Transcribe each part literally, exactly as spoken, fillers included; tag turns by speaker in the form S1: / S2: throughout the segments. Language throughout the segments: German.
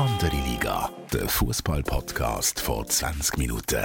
S1: Andere Liga, der Fußball-Podcast vor zwanzig Minuten.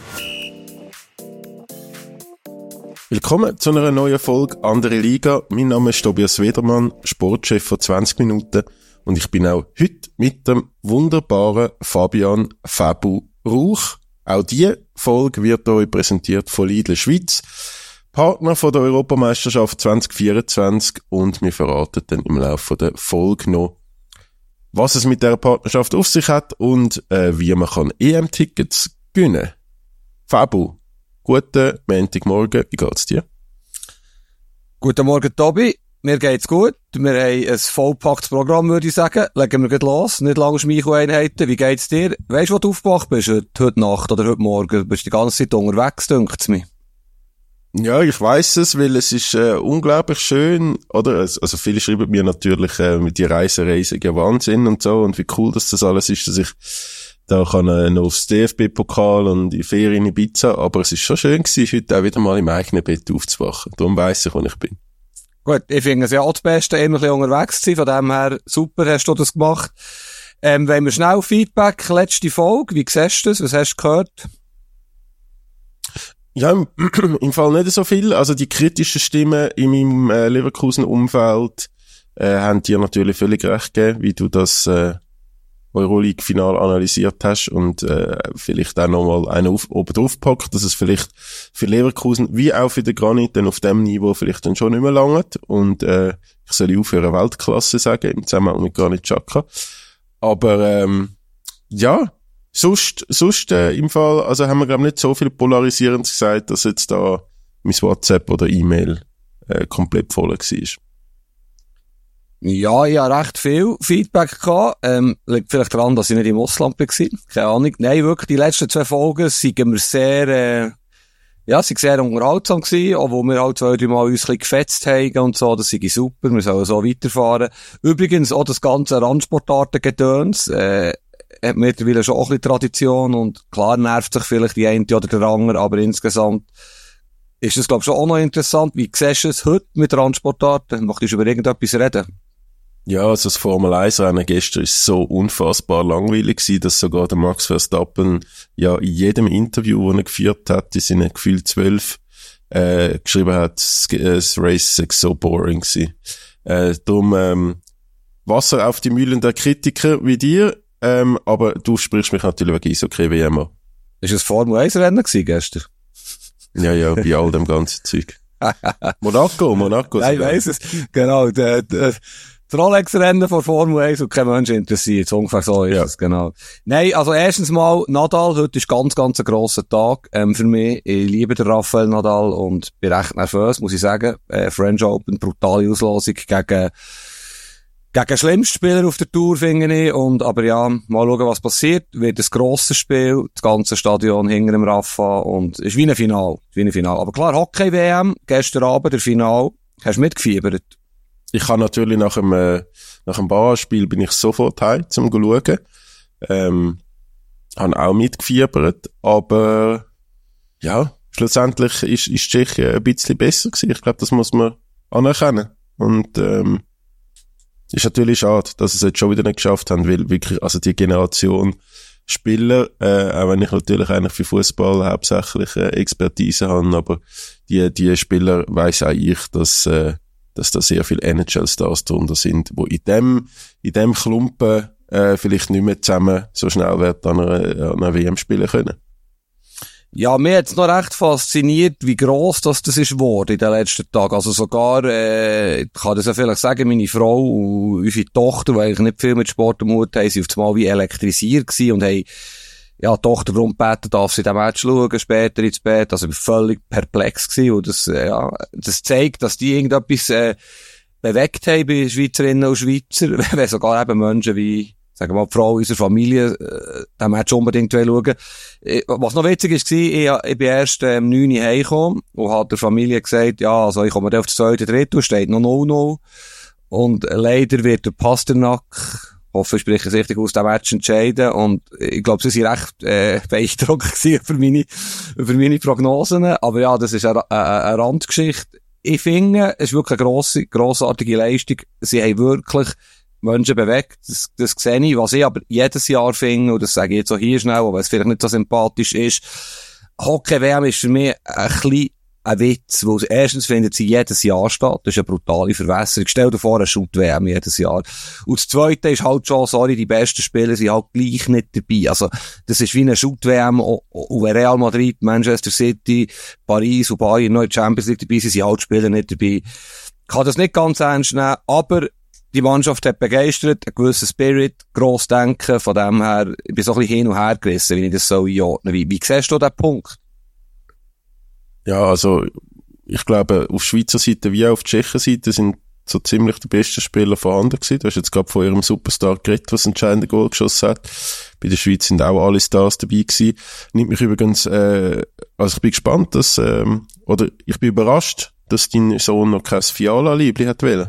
S2: Willkommen zu einer neuen Folge Andere Liga. Mein Name ist Tobias Wedermann, Sportchef von zwanzig Minuten, und ich bin auch heute mit dem wunderbaren Fabian Fabu Rauch. Auch diese Folge wird euch präsentiert von Lidl Schweiz, Partner von der Europameisterschaft zwanzig vierundzwanzig, und wir verraten dann im Laufe der Folge noch, was es mit dieser Partnerschaft auf sich hat und äh, wie man kann E M-Tickets gewinnen. Fabu, guten Montagmorgen, wie geht's dir?
S3: Guten Morgen, Tobi. Mir geht's gut. Wir haben ein vollpacktes Programm, würde ich sagen. Legen wir gleich los. Nicht lange Schmeichel-Einheiten. Wie geht's dir? Weisst du, wo du aufgewacht bist? Heute, heute Nacht oder heute Morgen? Du bist die ganze Zeit unterwegs, dünkt's mir.
S2: Ja, ich weiss es, weil es ist äh, unglaublich schön, oder? Also viele schreiben mir natürlich äh, mit die Reise, Reise, ja Wahnsinn und so, und wie cool dass das alles ist, dass ich da kann äh, noch aufs D F B-Pokal und die Ferien in Ibiza, aber es ist schon schön gewesen, heute auch wieder mal im eigenen Bett aufzuwachen. Darum weiss ich, wo ich bin.
S3: Gut, ich finde es ja auch das Beste, immer ein bisschen unterwegs zu sein, von dem her, super hast du das gemacht. Ähm, wenn wir schnell Feedback, letzte Folge, wie siehst du das? Was hast du gehört?
S2: Ja, im, im Fall nicht so viel. Also die kritischen Stimmen in meinem äh, Leverkusen-Umfeld äh, haben dir natürlich völlig recht gegeben, wie du das äh, Euroleague-Final analysiert hast, und äh, vielleicht auch nochmal einen auf, oben drauf packt, dass es vielleicht für Leverkusen wie auch für den Granit dann auf dem Niveau vielleicht dann schon nicht mehr langt, und äh, ich soll aufhören Weltklasse sagen, im Zusammenhang mit Granit Xhaka. Aber ähm, ja, Sonst, sonst äh, im Fall, also haben wir glaube nicht so viel Polarisierendes gesagt, dass jetzt da mein WhatsApp oder E-Mail äh, komplett voll war.
S3: Ja, ich habe recht viel Feedback gehabt. Ähm, liegt vielleicht daran, dass ich nicht im Ausland war. Keine Ahnung. Nein, wirklich, die letzten zwei Folgen sind wir sehr, äh, ja, sind sehr unterhaltsam gewesen, obwohl wir halt zwei, drei Mal uns ein bisschen gefetzt haben und so. Das sei super, wir sollen so weiterfahren. Übrigens auch das ganze Randsportarten-Gedöns, äh, hat mittlerweile schon auch ein bisschen Tradition, und klar nervt sich vielleicht die eine oder der andere, aber insgesamt ist das, glaube ich, schon auch noch interessant. Wie siehst du es heute mit Randsportarten? Möchtest du über irgendetwas reden?
S2: Ja, also das Formel eins Rennen gestern ist so unfassbar langweilig gewesen, dass sogar der Max Verstappen ja in jedem Interview, das er geführt hat, in seinen gefühlt zwölf, äh, geschrieben hat, das Race sei so boring gewesen. Äh, darum, ähm, Wasser auf die Mühlen der Kritiker wie dir. Ähm, aber du sprichst mich natürlich wegen Eishockey wie immer.
S3: Ist es Formel eins Rennen gewesen gestern?
S2: Ja, ja, bei all dem ganzen Zeug. Monaco, Monaco.
S3: Nein, ich weiss es. Genau, der, der, das Rolex-Rennen von Formel eins, und kein Mensch interessiert. So ungefähr so ist ja. Es, genau. Nein, also erstens mal, Nadal, heute ist ganz, ganz ein grosser Tag, ähm, für mich. Ich liebe den Rafael Nadal und bin recht nervös, muss ich sagen. Äh, French Open, brutale Auslosung gegen, Gegen den schlimmsten Spieler auf der Tour, finde ich. Und, aber ja, mal schauen, was passiert. Wird ein grosses Spiel, das ganze Stadion hinter dem Rafa, und es ist wie ein Final. Wie ein Final. Aber klar, Hockey-W M, gestern Abend, der Final. Hast du mitgefiebert?
S2: Ich habe natürlich nach dem, äh, nach dem Barrage-Spiel bin ich sofort heim, zum zu schauen. Ähm, habe auch mitgefiebert, aber, ja, schlussendlich ist, ist Tschechien ein bisschen besser gewesen. Ich glaube, das muss man anerkennen. Und, ähm, ist natürlich schade, dass sie es jetzt schon wieder nicht geschafft haben, weil wirklich, also die Generation Spieler, äh, auch wenn ich natürlich eigentlich für Fußball hauptsächlich äh, Expertise habe, aber die, die Spieler weiss auch ich, dass, äh, dass da sehr viele N H L-Stars drunter sind, die in dem, in dem Klumpen, äh, vielleicht nicht mehr zusammen so schnell werden an einer, an einer W M spielen können.
S3: Ja, mir hat's noch recht fasziniert, wie gross das, das ist geworden in den letzten Tagen. Also sogar, äh, ich kann das ja vielleicht sagen, meine Frau und unsere Tochter, die eigentlich nicht viel mit Sport am Hut haben, sind auf einmal wie elektrisiert gewesen und haben, ja, die Tochter darum gebeten, darf sie den Match schauen, später ins Bett. Also ich war völlig perplex gewesen, und das, äh, ja, das zeigt, dass die irgendetwas, äh, bewegt haben bei Schweizerinnen und Schweizer, wenn sogar eben Menschen wie, sagen wir mal, die Frau unserer Familie, äh, den Match unbedingt schauen. Was noch witzig ist, war, ich, ich bin erst ähm, neun Uhr heimgekommen und habe der Familie gesagt, ja, also ich komme auf das zweite Drittel, steht noch null null. Und leider wird der Pasternak, hoffe ich spreche es richtig aus, dem Match entscheiden. Und ich glaube, sie waren recht äh, beeindruckt über meine, über meine Prognosen. Aber ja, das ist eine, eine, eine Randgeschichte. Ich finde, es ist wirklich eine grosse, grossartige Leistung. Sie haben wirklich Menschen bewegt, das, das sehe ich. Was ich aber jedes Jahr finde, und das sage ich jetzt auch hier schnell, weil es vielleicht nicht so sympathisch ist, Hockey-W M ist für mich ein bisschen ein Witz, weil erstens findet sie jedes Jahr statt. Das ist eine brutale Verwässerung. Stell dir vor, eine Shoot-W M jedes Jahr. Und das Zweite ist halt schon, sorry, die besten Spieler sind halt gleich nicht dabei. Also, das ist wie eine Shoot-W M, und wenn Real Madrid, Manchester City, Paris und Bayern noch in der Champions League dabei sind, sind halt Spieler nicht dabei. Ich kann das nicht ganz ernst nehmen, aber die Mannschaft hat begeistert, einen gewissen Spirit, gross denken, von dem her, ich bin so ein bisschen hin und her gerissen, wie ich das so einordne. Wie, wie siehst du diesen Punkt?
S2: Ja, also, ich glaube, auf Schweizer Seite wie auch auf Tschechen Seite sind so ziemlich die besten Spieler vorhanden gewesen. Du hast jetzt gerade von ihrem Superstar geredet, was entscheidende Goal geschossen hat. Bei der Schweiz sind auch alle Stars dabei gewesen. Nimmt mich übrigens, äh, also ich bin gespannt, dass, ähm, oder ich bin überrascht, dass dein Sohn noch kein Fiala-Liebli hat wollen.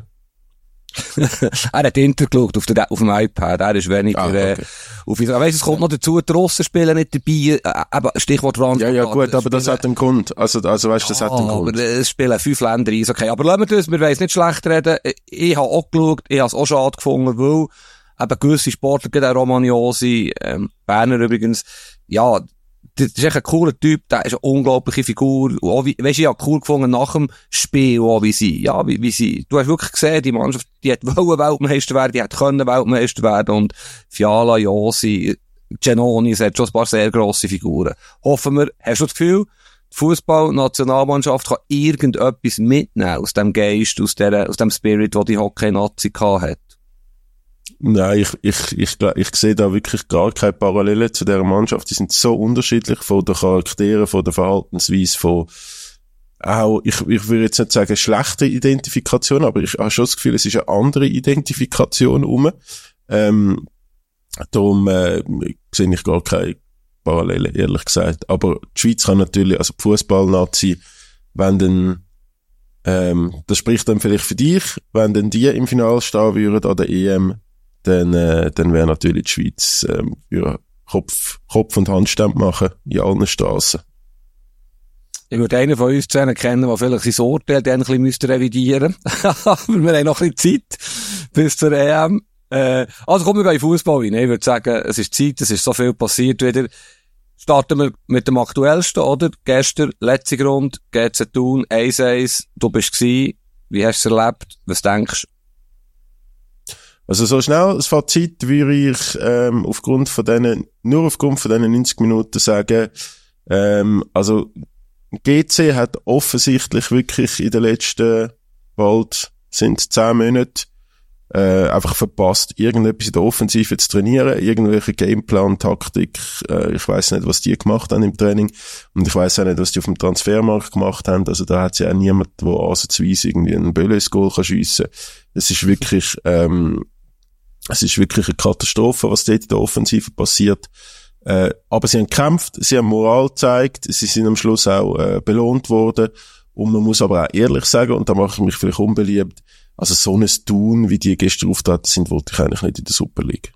S3: Er hat Inter geschaut auf, der, auf dem iPad, er ist weniger, ah, okay. äh, auf, weißt, es kommt noch dazu, die Russen spielen nicht dabei, äh, eben, Stichwort Rand.
S2: Ja, ja, gut, aber das hat einen Grund, also, also, weißt, das ja, hat einen Grund.
S3: Aber es spielen fünf Länder ein, okay, aber lassen wir das, wir wollen es nicht schlecht reden, ich habe auch geschaut, ich habe es auch schade gefunden, weil, eben gewisse Sportler, gerade auch Romagnosi, ähm, Berner übrigens, ja, das ist echt ein cooler Typ, der ist eine unglaubliche Figur. Und auch wie, weißt du, ich habe cool gefunden nach dem Spiel, auch wie sie, ja, wie, wie sie, du hast wirklich gesehen, die Mannschaft, die hat wollen Weltmeister werden, die hat können Weltmeister werden, und Fiala, Josi, Genoni, es hat schon ein paar sehr grosse Figuren. Hoffen wir, hast du das Gefühl, die Fußball-Nationalmannschaft kann irgendetwas mitnehmen aus dem Geist, aus der, aus dem Spirit, den die Hockey-Nazi hat?
S2: Nein, ich, ich, ich, ich sehe da wirklich gar keine Parallele zu dieser Mannschaft. Die sind so unterschiedlich von den Charakteren, von der Verhaltensweise, von auch, ich, ich würde jetzt nicht sagen schlechte Identifikation, aber ich habe schon das Gefühl, es ist eine andere Identifikation rum. Ähm, darum äh, sehe ich gar keine Parallele, ehrlich gesagt. Aber die Schweiz kann natürlich, also die Fußball-Nazi, wenn dann, ähm, das spricht dann vielleicht für dich, wenn dann die im Finale stehen würden an der E M, dann, äh, dann wäre natürlich die Schweiz ähm, für Kopf, Kopf- und Handstand machen in allen Strassen.
S3: Ich würde einen von uns zusammen kennen, der vielleicht sein Urteil dann ein bisschen revidieren müsste. Aber wir haben noch ein bisschen Zeit bis zur E M. Äh, also kommen wir in Fußball rein. Ich würde sagen, es ist Zeit, es ist so viel passiert wieder. Starten wir mit dem aktuellsten, oder? Gestern, letzte Grund, G Z Thun, eins eins. Du bist gsi. Wie hast du es erlebt? Was denkst du?
S2: Also so schnell das Fazit würde ich ähm, aufgrund von denen, nur aufgrund von diesen neunzig Minuten sagen, ähm, also G C hat offensichtlich wirklich in den letzten bald sind zehn Monate äh, einfach verpasst, irgendetwas in der Offensive zu trainieren, irgendwelche Gameplan, Taktik, äh, ich weiss nicht, was die gemacht haben im Training, und ich weiss auch nicht, was die auf dem Transfermarkt gemacht haben, also da hat ja auch niemand, der ansatzweise irgendwie einen Bölle ins Goal schiessen kann. Es ist wirklich, ähm, es ist wirklich eine Katastrophe, was dort in der Offensive passiert. Äh, aber sie haben gekämpft, sie haben Moral gezeigt, sie sind am Schluss auch äh, belohnt worden. Und man muss aber auch ehrlich sagen, und da mache ich mich vielleicht unbeliebt, also so ein Tun, wie die gestern auftreten sind, wollte ich eigentlich nicht in der Super League.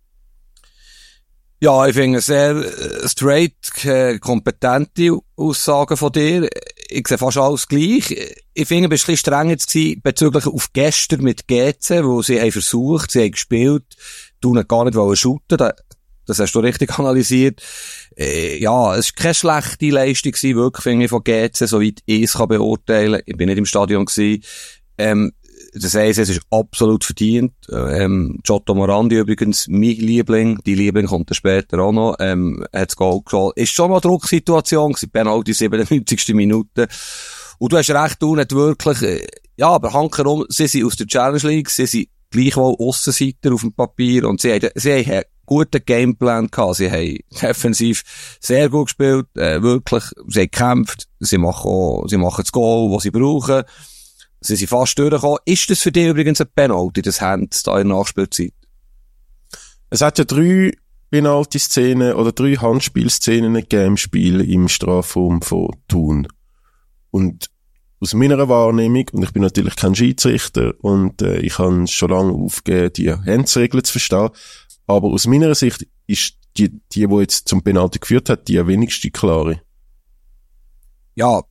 S3: Ja, ich finde sehr äh, straight, äh, kompetente Aussagen von dir. Ich sehe fast alles gleich. Ich finde, du bist ein bisschen streng jetzt gewesen, bezüglich auf gestern mit G C, wo sie haben versucht, sie haben gespielt, du nicht gar nicht wollen shooten. Das, das hast du richtig analysiert. Äh, ja, es war keine schlechte Leistung gewesen, wirklich, finde ich, von G C, soweit ich es kann beurteilen. Ich bin nicht im Stadion gewesen. Ähm, Das heisst, es ist absolut verdient. Ähm, Giotto Morandi übrigens, mein Liebling, die Liebling kommt dann später auch noch, ähm, hat das Goal geschossen. Ist schon mal eine Drucksituation gewesen, Penalty siebenundneunzigste Minute. Und du hast recht, du nicht wirklich, äh, ja, aber hankerum, sie sind aus der Challenge League, sie sind gleichwohl Aussenseiter auf dem Papier, und sie haben, sie haben einen guten Gameplan gehabt, sie haben defensiv sehr gut gespielt, äh, wirklich, sie haben gekämpft, sie machen auch, sie machen das Goal, das sie brauchen. Sie sind fast durchgekommen. Ist das für dich übrigens ein Penalty, das Hand da in der Nachspielzeit?
S2: Es hat ja drei Penalty-Szenen oder drei Handspielszenen gegeben im Spiel im Strafraum von Thun. Und aus meiner Wahrnehmung, und ich bin natürlich kein Schiedsrichter und äh, ich habe schon lange aufgegeben, die Handsregeln zu verstehen, aber aus meiner Sicht ist die, die, die jetzt zum Penalty geführt hat, die wenigste klare.
S3: Ja,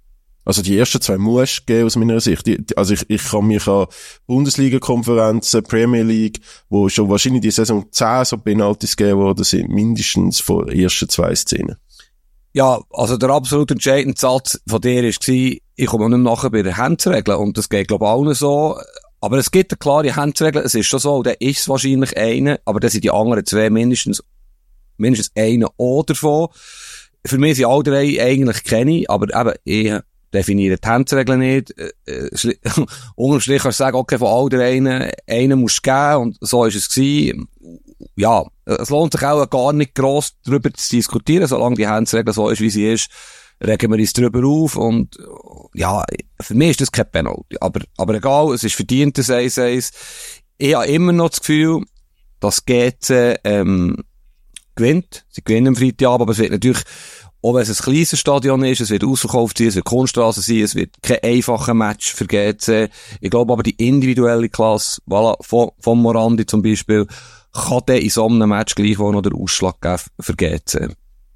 S2: Also die ersten zwei musst du geben aus meiner Sicht. Die, die, also ich, ich kann mich an Bundesliga-Konferenzen, Premier League, wo schon wahrscheinlich die Saison zehn so Penalties gegeben worden sind, mindestens von den ersten zwei Szenen.
S3: Ja, also der absolut entscheidende Satz von dir war, ich komme nicht nachher bei den Handregeln und das geht glaube ich allen so. Aber es gibt eine klare Handregel, es ist schon so, und dann ist es wahrscheinlich eine, aber dann sind die anderen zwei mindestens, mindestens eine oder davon. Für mich sind alle drei eigentlich keine, aber eben, ich definiere die Handregeln nicht. Äh, Unterm Strich kannst du sagen, okay, von all drei einen, einen musst du geben, und so ist es gewesen. Ja, es lohnt sich auch gar nicht gross darüber zu diskutieren, solange die Handregel so ist, wie sie ist, regen wir uns drüber auf, und ja, für mich ist das kein Penalty. Aber, aber egal, es ist verdient, das eins eins. Ich habe immer noch das Gefühl, dass G C ähm, gewinnt. Sie gewinnen am Freitagabend, aber es wird natürlich, auch wenn es ein kleines Stadion ist, es wird ausverkauft sein, es wird Kunststraße sein, es wird kein einfacher Match für G C. Ich glaube aber, die individuelle Klasse, voilà, von, von Morandi zum Beispiel, kann der in so einem Match gleichwohl noch den Ausschlag geben für G C.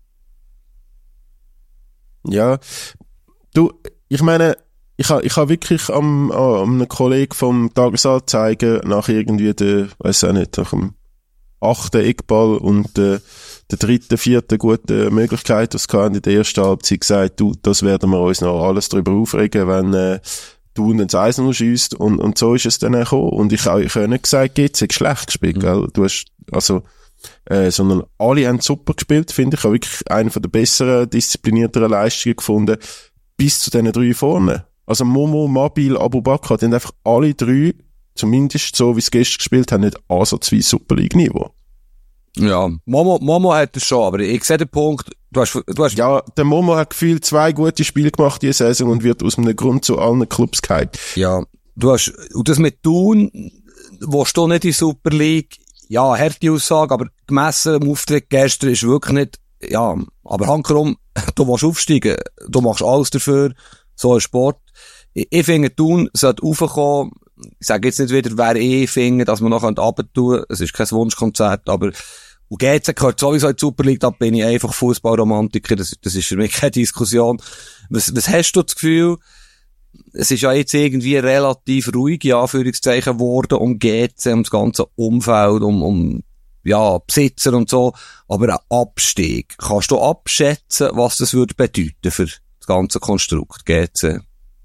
S2: Ja, du, ich meine, ich habe ich ha wirklich am, am einem Kollegen vom Tagesanzeiger nach irgendwie der, weiss auch nicht, nach dem achten Eckball und äh, der dritten, vierten guten Möglichkeit, das kann in der ersten Halbzeit gesagt, du, das werden wir uns noch alles drüber aufregen, wenn äh, du ins eins null schiesst, und, und so ist es dann auch gekommen. Und ich habe ich hab nicht gesagt, geht's hat schlecht gespielt, mhm. gell? Du hast, also, äh, sondern alle haben super gespielt, finde ich. Ich habe wirklich eine von der besseren, disziplinierteren Leistungen gefunden, bis zu diesen drei vorne. Also Momo, Mabil, Abu Bakr, die haben einfach alle drei, zumindest so wie sie gestern gespielt haben, nicht ansatzweise Super League-Niveau.
S3: Ja, Momo, Momo hat es schon, aber ich sehe den Punkt, du hast, du hast...
S2: Ja, der Momo hat gefühlt zwei gute Spiele gemacht diese Saison und wird aus einem Grund zu allen Clubs gehalten.
S3: Ja, du hast, und das mit Thun, willst du nicht in Super League, ja, harte Aussage, aber gemessen am Auftritt gestern ist wirklich nicht, ja, aber hankerum, du willst aufsteigen, du machst alles dafür, so ein Sport. Ich, ich finde, Thun sollte raufkommen. Ich sage jetzt nicht wieder, wer ich finde, dass man noch runtertun kann. Es ist kein Wunschkonzert, aber und G C gehört sowieso in die Super League, da bin ich einfach Fußballromantiker, das, das ist für mich keine Diskussion. Was, was hast du das Gefühl? Es ist ja jetzt irgendwie relativ ruhig, in Anführungszeichen, geworden um G C, um das ganze Umfeld, um, um, ja, Besitzer und so, aber ein Abstieg. Kannst du abschätzen, was das würde bedeuten für das ganze Konstrukt G C?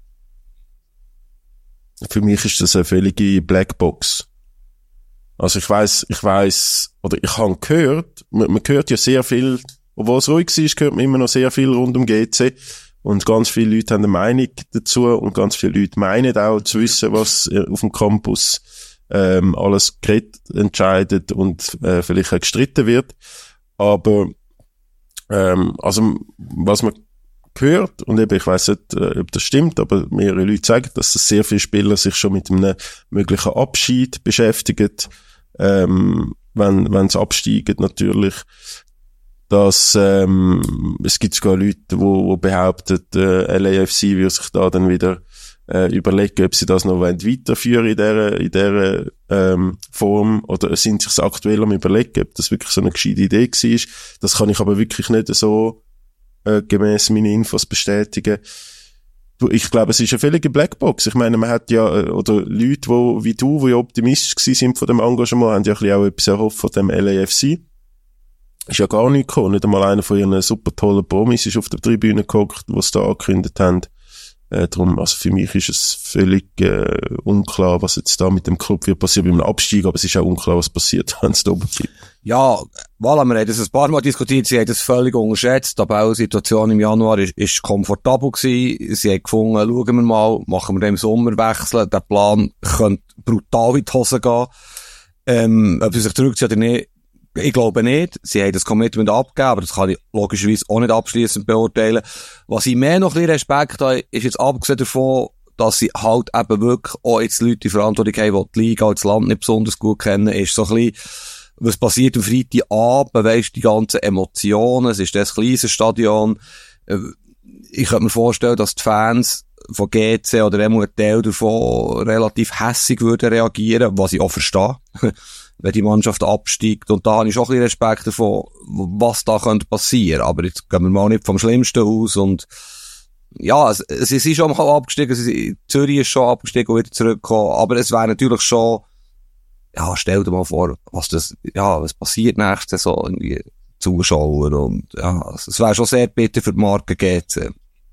S2: Für mich ist das eine völlige Blackbox. Also ich weiss, ich weiss, oder ich habe gehört, man, man hört ja sehr viel, obwohl es ruhig war, hört man immer noch sehr viel rund um G C. Und ganz viele Leute haben eine Meinung dazu und ganz viele Leute meinen auch zu wissen, was auf dem Campus ähm, alles geredet, entscheidet und äh, vielleicht auch gestritten wird. Aber ähm, also was man gehört, und eben, ich weiss nicht, äh, ob das stimmt, aber mehrere Leute sagen, dass das sehr viele Spieler sich schon mit einem möglichen Abschied beschäftigen, ähm, wenn, wenn sie absteigen natürlich, dass, ähm, es gibt sogar Leute, die, die behaupten, äh, L A F C würde sich da dann wieder äh, überlegen, ob sie das noch weiterführen in dieser, in dieser ähm, Form, oder sind sich aktuell am überlegen, ob das wirklich so eine gescheite Idee war. Das kann ich aber wirklich nicht so Äh, gemäss meine Infos bestätigen. Du, ich glaube, es ist eine völlige Blackbox. Ich meine, man hat ja, äh, oder Leute, wo, wie du, die ja optimistisch gewesen sind von dem Engagement, haben ja ein bisschen auch etwas erhofft von dem L A F C. Ist ja gar nicht gekommen. Nicht einmal einer von ihren super tollen Promis ist auf der Tribüne gehockt, die es da angekündigt haben. Äh, darum, also für mich ist es völlig äh, unklar, was jetzt da mit dem Club wird passieren beim Abstieg, aber es ist auch unklar, was passiert, wenn es da oben bleibt.
S3: Ja, voilà, wir haben das ein paar Mal diskutiert, sie haben das völlig unterschätzt, die Bausituation im Januar ist, ist komfortabel gewesen, sie haben gefunden, schauen wir mal, machen wir den im Sommer wechseln, der Plan könnte brutal in die Hose gehen, ähm, ob sie sich zurückziehen oder nicht, ich glaube nicht, sie haben das Commitment abgegeben, aber das kann ich logischerweise auch nicht abschliessend beurteilen. Was ich mehr noch ein bisschen Respekt habe, ist jetzt abgesehen davon, dass sie halt eben wirklich auch jetzt Leute in Verantwortung haben, die die Liga und das Land nicht besonders gut kennen, ist so ein bisschen, was passiert am Freitagabend, weisst, die ganzen Emotionen, es ist das kleine Stadion. Ich könnte mir vorstellen, dass die Fans von G C oder ein Teil davon relativ hässig würden reagieren, was ich auch verstehe, wenn die Mannschaft absteigt. Und da habe ich schon ein bisschen Respekt davon, was da könnte passieren. Aber jetzt gehen wir mal nicht vom Schlimmsten aus und ja, es, sie sind schon mal abgestiegen, sie, Zürich ist schon abgestiegen und wieder zurückgekommen, aber es wäre natürlich schon, ja, stell dir mal vor, was das, ja, was passiert nächste Saison, irgendwie Zuschauer und, ja, es wäre schon sehr bitter für die Marke G C.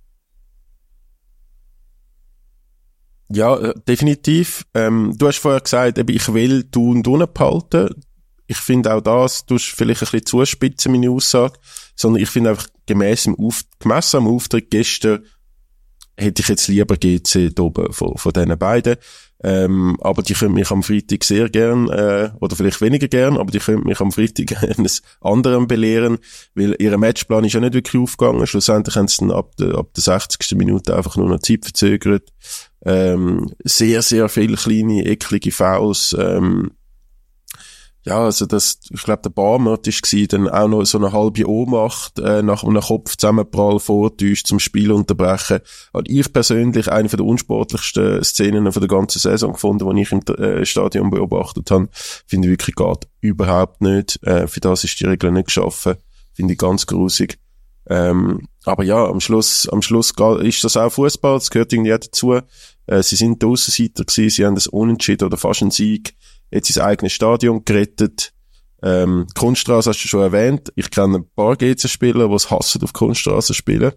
S2: Ja, definitiv. Ähm, du hast vorher gesagt, eben, ich will Thun unten behalten. Ich finde auch das, du hast vielleicht ein bisschen zuspitzen, meine Aussage, sondern ich finde einfach, gemäss im Auf, gemessen am Auftritt gestern, hätte ich jetzt lieber G C da oben von, von diesen beiden. Ähm, aber die können mich am Freitag sehr gern, äh, oder vielleicht weniger gern, aber die können mich am Freitag eines anderen belehren, weil ihr Matchplan ist ja nicht wirklich aufgegangen. Schlussendlich haben sie dann ab der, ab der sechzigsten Minute einfach nur noch Zeit verzögert. Ähm, sehr, sehr viele kleine, eklige Fouls, ähm, ja, also das, ich glaube, der Barmert ist gsi, dann auch noch so eine halbe Ohnmacht, äh, nach einem Kopfzusammenprall vortäuscht zum Spiel unterbrechen. Und ich persönlich eine von der unsportlichsten Szenen von der ganzen Saison gefunden, die ich im äh, Stadion beobachtet habe. Finde ich wirklich geht überhaupt nicht. Äh, für das ist die Regel nicht geschaffen. Finde ich ganz grusig. Ähm, aber ja, am Schluss, am Schluss ist das auch Fußball, das gehört irgendwie auch dazu. Äh, sie sind die Aussenseiter gewesen, sie haben das Unentschieden oder fast einen Sieg jetzt ins eigene Stadion gerettet. Ähm, Kunststraße hast du schon erwähnt. Ich kenne ein paar G C-Spieler, die es hassen, auf Kunststraße spielen.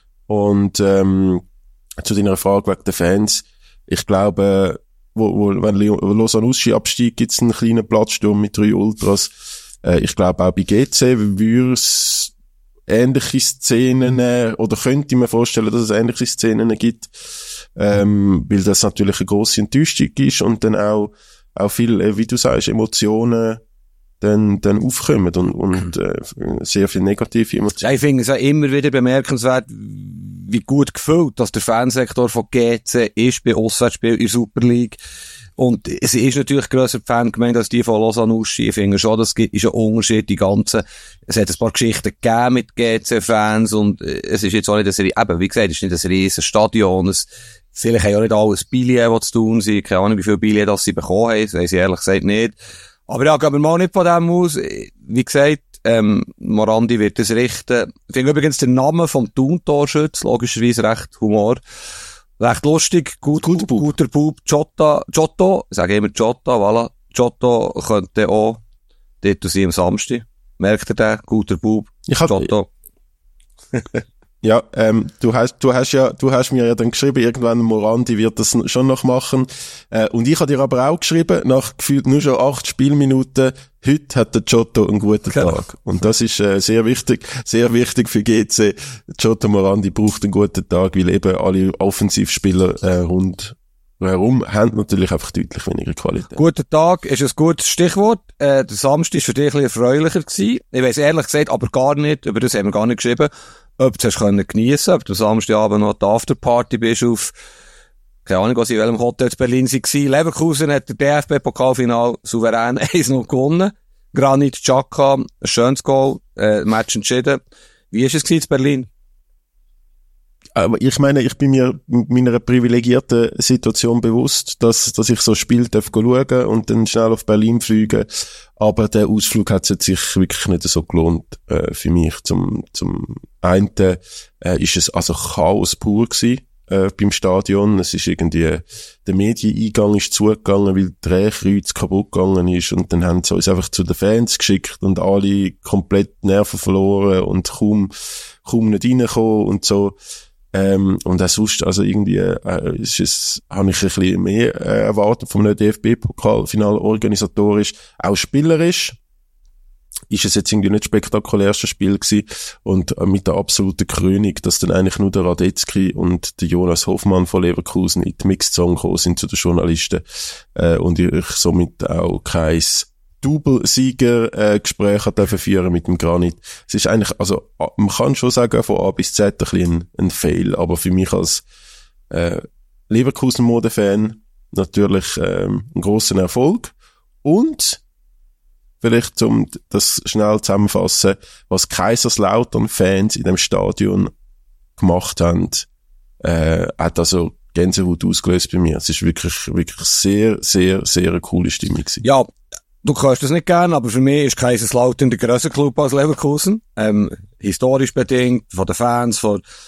S2: Und ähm, zu deiner Frage wegen den Fans. Ich glaube, wo, wo, wenn Lausanne Uschi absteigt, gibt es einen kleinen Platzsturm mit drei Ultras. Äh, ich glaube, auch bei G C würde es ähnliche Szenen, äh, oder könnte ich mir vorstellen, dass es ähnliche Szenen gibt, ähm, weil das natürlich eine grosse Enttäuschung ist und dann auch auch viel, wie du sagst, Emotionen dann, dann aufkommen und, und äh, sehr viel negative Emotionen.
S3: Ja, ich finde es auch immer wieder bemerkenswert, wie gut gefüllt, dass der Fansektor von G C ist bei Auswärtsspielen in der Super League. Und es ist natürlich grösser die Fangemeinde als die von Lausanne Uschi. Ich finde schon, das ist ein Unterschied, die ganzen, es hat ein paar Geschichten gegeben mit G C-Fans und es ist jetzt auch nicht eine Serie, eben, wie gesagt, es ist nicht ein riesen Stadion, es, vielleicht haben ja nicht alle ein Billet, was zu tun sind, keine Ahnung, wie viele Billets das sie bekommen haben, das weiss ich ehrlich gesagt nicht. Aber ja, gehen wir mal nicht von dem aus. Wie gesagt, ähm, Morandi wird das richten. Ich finde übrigens den Namen vom Thun-Torschütz, logischerweise recht Humor. Recht lustig, gut, guter Bub, guter Bub, Giotto, Giotto, ich sage immer Giotto, voilà. Giotto könnte auch dort sein am Samstag. Merkt ihr den? Guter Bub,
S2: ich hab,
S3: Giotto.
S2: Ja, ähm, du hast, du hast ja, du hast mir ja dann geschrieben, irgendwann Morandi wird das schon noch machen. Äh, und ich habe dir aber auch geschrieben, nach gefühlt nur schon acht Spielminuten, heute hat der Giotto einen guten
S3: genau.
S2: Tag. Und das ist äh, sehr wichtig, sehr wichtig für G C. Giotto Morandi braucht einen guten Tag, weil eben alle Offensivspieler äh, rund herum haben natürlich einfach deutlich weniger Qualität.
S3: Guter Tag ist ein gutes Stichwort. Äh, der Samstag war für dich ein bisschen erfreulicher gewesen. Ich weiss ehrlich gesagt aber gar nicht, über das haben wir gar nicht geschrieben, ob du es geniessen konntest, ob du am Samstagabend noch die Afterparty bist auf, keine Ahnung, was in welchem Hotel in Berlin war. Leverkusen hat der D F B-Pokalfinal souverän eins null gewonnen. Granit Xhaka, ein schönes Goal, äh, Match entschieden. Wie war es in Berlin?
S2: Aber ich meine, ich bin mir meiner privilegierten Situation bewusst, dass, dass ich so Spiel darf schauen und dann schnell auf Berlin fliegen. Aber der Ausflug hat sich wirklich nicht so gelohnt, äh, für mich. Zum, zum einen, äh, ist es also Chaos pur gewesen, äh, beim Stadion. Es ist irgendwie, der Medieneingang ist zugegangen, weil der Drehkreuz kaputt gegangen ist und dann haben sie uns einfach zu den Fans geschickt und alle komplett Nerven verloren und kaum, kaum nicht reingekommen und so. Ähm, und auch sonst, also irgendwie, äh, ist es, habe ich ein bisschen mehr äh, erwartet vom D F B-Pokalfinal organisatorisch, auch spielerisch. Ist es jetzt irgendwie nicht das spektakulärste Spiel gewesen und äh, mit der absoluten Krönung, dass dann eigentlich nur der Radetzky und der Jonas Hoffmann von Leverkusen in die Mixed-Zone gekommen sind zu den Journalisten äh, und ich somit auch kein Double-Sieger-Gespräch äh, dürfen führen mit dem Granit. Es ist eigentlich, also man kann schon sagen, von A bis Z ein bisschen ein, ein Fail, aber für mich als äh, Leverkusen-Mode-Fan natürlich ähm, ein grosser Erfolg. Und vielleicht um das schnell zusammenfassen, was Kaiserslautern-Fans in dem Stadion gemacht haben, äh, hat also Gänsehaut ausgelöst bei mir. Es ist wirklich, wirklich sehr, sehr, sehr eine coole Stimmung gewesen.
S3: Ja, du kannst das nicht gern, aber für mich ist Kaiserslautern der grösser Club als Leverkusen. Ähm, historisch bedingt, von den Fans, von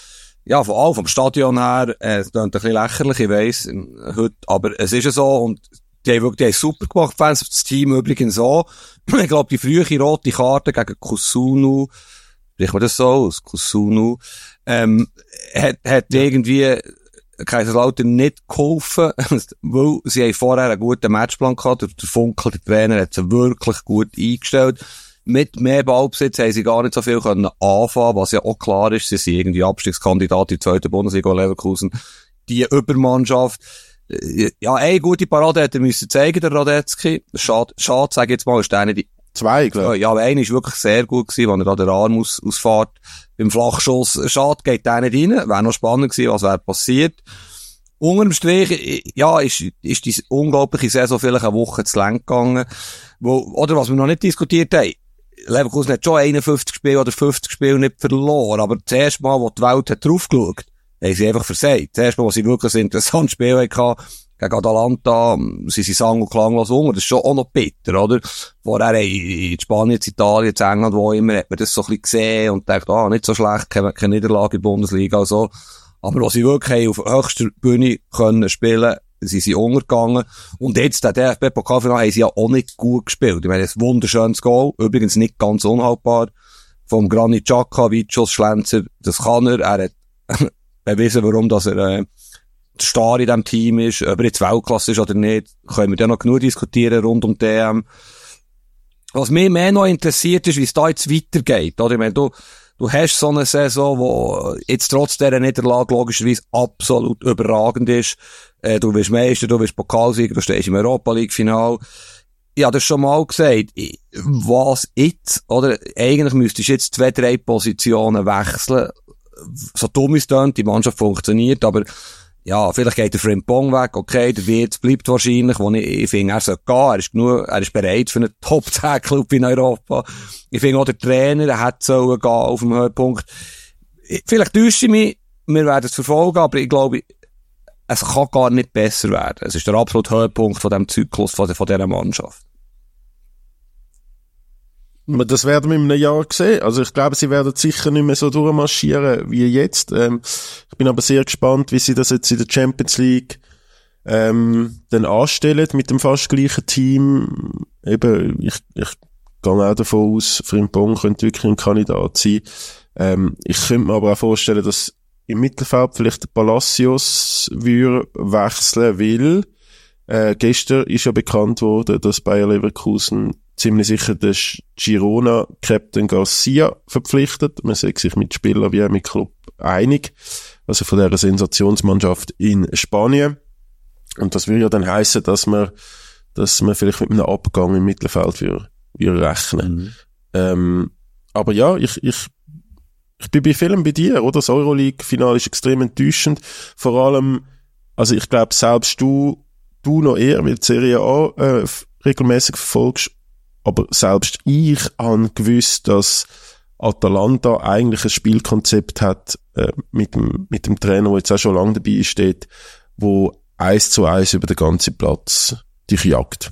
S3: ja, von allem, vom Stadion her, äh, es klingt ein bisschen lächerlich, ich weiss, heute, aber es ist ja so, und die haben wirklich, die haben super gemacht, Fans, das Team übrigens auch. Ich glaube, die frühe rote Karte gegen Kusunu, spricht man das so aus, Kusunu, ähm, hat, hat ja. irgendwie Kaiserslautern nicht geholfen, weil sie haben vorher einen guten Matchplan gehabt, der Funkel, der Trainer, hat sie wirklich gut eingestellt. Mit mehr Ballbesitz haben sie gar nicht so viel können anfangen, was ja auch klar ist, sie sind irgendwie Abstiegskandidat in der zweiten Bundesliga Leverkusen. Die Übermannschaft, ja, eine gute Parade hätte er müssen zeigen, der Radetzky. Schade, schade, sag ich jetzt mal, ist der nicht...
S2: Zwei, glaube ich.
S3: Ja, aber einer ist wirklich sehr gut gewesen, wenn er da den Arm aus, ausfährt. Beim Flachschuss, schade, geht der nicht rein. Wäre noch spannend gewesen, was wäre passiert. Unterm Strich, ja, ist, ist die unglaubliche Saison vielleicht eine Woche zu lang gegangen. Wo, oder was wir noch nicht diskutiert haben, Leverkusen hat schon einundfünfzig Spiele oder fünfzig Spiele nicht verloren, aber das erste Mal, wo die Welt hat drauf geschaut, haben sie einfach versagt. Das erste Mal, wo sie wirklich ein interessantes Spiel hatten, gegen Atalanta, sie sind sang- und klanglos unter. Das ist schon auch noch bitter, oder? Vorher in Spanien, in Italien, in England, wo immer, hat man das so ein bisschen gesehen und denkt, ah, nicht so schlecht, keine, keine Niederlage in der Bundesliga und so. Aber was sie wirklich auf höchster Bühne können spielen, sie sind untergegangen. Und jetzt, der D F B-Pokalfinale, haben sie ja auch nicht gut gespielt. Ich meine, ein wunderschönes Goal, übrigens nicht ganz unhaltbar, vom Granit Xhaka, Weitschuss, Schlenzer, das kann er. Er hat bewiesen, warum dass er äh, der Star in diesem Team ist. Ob er jetzt Weltklasse ist oder nicht, können wir dann noch genug diskutieren rund um D M. Was mich mehr noch interessiert ist, wie es da jetzt weitergeht. Oder? Ich meine, du, du hast so eine Saison, wo jetzt trotz dieser Niederlage logischerweise absolut überragend ist. Äh, du bist Meister, du bist Pokalsieger, du stehst im Europa-League-Final. Ja, das schon mal gesagt. Was jetzt, oder? Eigentlich müsstest du jetzt zwei, drei Positionen wechseln. So dumm ist es, die Mannschaft funktioniert, aber ja, vielleicht geht der Frimpong weg, okay, der Wirtz bleibt wahrscheinlich, wo ich, ich finde, er soll gehen, er ist genug, er ist bereit für einen Top zehn Club in Europa. Ich finde auch der Trainer, er hätte sollen gehen auf dem Höhepunkt. Vielleicht täusche ich mich, wir werden es verfolgen, aber ich glaube, es kann gar nicht besser werden. Es ist der absolute Höhepunkt von diesem Zyklus, von, von dieser Mannschaft.
S2: Das werden wir in einem Jahr sehen. Also ich glaube, sie werden sicher nicht mehr so durchmarschieren wie jetzt. Ähm, ich bin aber sehr gespannt, wie sie das jetzt in der Champions League ähm, dann anstellen mit dem fast gleichen Team. Eben, ich, ich gehe auch davon aus, Frimpong könnte wirklich ein Kandidat sein. Ähm, ich könnte mir aber auch vorstellen, dass im Mittelfeld vielleicht der Palacios würde wechseln will. Äh, gestern ist ja bekannt worden, dass Bayer Leverkusen ziemlich sicher den Girona-Captain Garcia verpflichtet. Man sagt sich mit Spielern wie auch mit Club einig. Also von dieser Sensationsmannschaft in Spanien. Und das würde ja dann heissen, dass man, dass man vielleicht mit einem Abgang im Mittelfeld würde, würde rechnen. Mhm. Ähm, aber ja, ich, ich, ich bin bei vielen bei dir, oder? Das Euroleague-Finale ist extrem enttäuschend. Vor allem, also ich glaube, selbst du, du noch eher, weil die Serie A äh, regelmäßig verfolgst. Aber selbst ich habe gewusst, dass Atalanta eigentlich ein Spielkonzept hat, äh, mit dem, mit dem Trainer, der jetzt auch schon lange dabei steht, wo eins zu eins über den ganzen Platz dich jagt.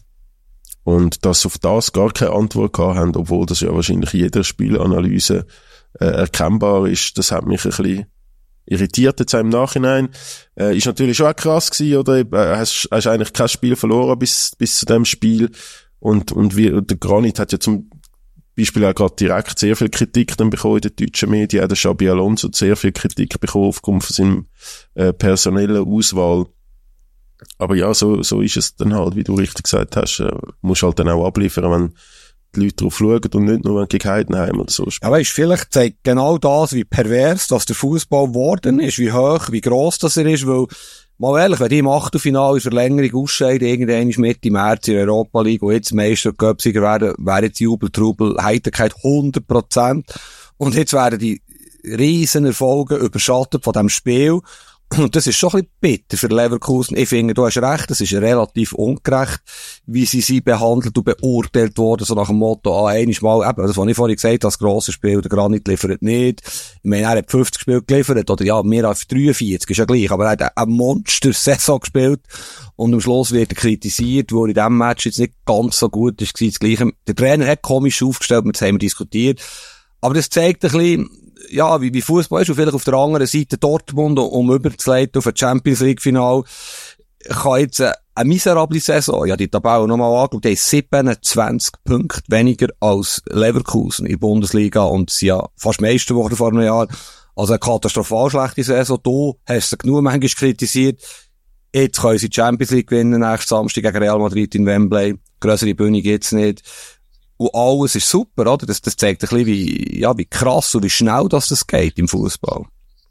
S2: Und dass auf das gar keine Antwort gehabt haben, obwohl das ja wahrscheinlich in jeder Spielanalyse äh, erkennbar ist, das hat mich ein bisschen irritiert jetzt auch im Nachhinein. Äh, ist natürlich schon auch krass gewesen, oder? Äh, hast, hast eigentlich kein Spiel verloren bis, bis zu dem Spiel. Und, und wie, der Granit hat ja zum Beispiel auch gerade direkt sehr viel Kritik dann bekommen in den deutschen Medien. Auch der Xabi Alonso hat sehr viel Kritik bekommen aufgrund von seinem äh, personellen Auswahl. Aber ja, so, so ist es dann halt, wie du richtig gesagt hast. Äh, musst halt dann auch abliefern, wenn die Leute drauf schauen und nicht nur, wenn gegen Heidenheim oder so spielen.
S3: Ja, weißt, vielleicht zeigt genau das, wie pervers dass der Fußball geworden ist, wie hoch, wie gross das er ist, weil mal ehrlich, wenn die im Achtelfinale in Verlängerung ausscheiden, irgendwann ist Mitte März in der Europa League und jetzt Meister Cup-Sieger werden, wäre jetzt Jubel-Trubel, Heiterkeit hundert Prozent. Und jetzt werden die riesen Erfolge überschattet von diesem Spiel. Und das ist schon ein bisschen bitter für Leverkusen. Ich finde, du hast recht, es ist relativ ungerecht, wie sie sie behandelt und beurteilt worden, so nach dem Motto, ah, einiges Mal, eben, das, was ich vorhin gesagt habe, das grosse Spiel, der Granit liefert nicht. Ich meine, er hat fünfzig Spiele geliefert, oder ja, mehr als dreiundvierzig, ist ja gleich, aber er hat eine Monster-Saison gespielt und am Schluss wird er kritisiert, wo er in diesem Match jetzt nicht ganz so gut ist, das Gleiche. Der Trainer hat komisch aufgestellt, das haben wir diskutiert. Aber das zeigt ein bisschen, ja, wie, wie Fußball ist, und vielleicht auf der anderen Seite Dortmund, um überzuleiten auf ein Champions League Final, kann jetzt eine, eine miserable Saison, ja, die Tabelle nochmal angeschaut, die haben siebenundzwanzig Punkte weniger als Leverkusen in der Bundesliga und sie ja fast Meister geworden vor einem Jahr. Also eine katastrophal schlechte Saison. Du hast sie genug manchmal kritisiert. Jetzt können sie die Champions League gewinnen, nächsten Samstag gegen Real Madrid in Wembley. Grössere Bühne gibt's nicht. Und alles ist super, oder? Das, das zeigt ein bisschen, wie, ja, wie krass und wie schnell das, das geht im Fußball.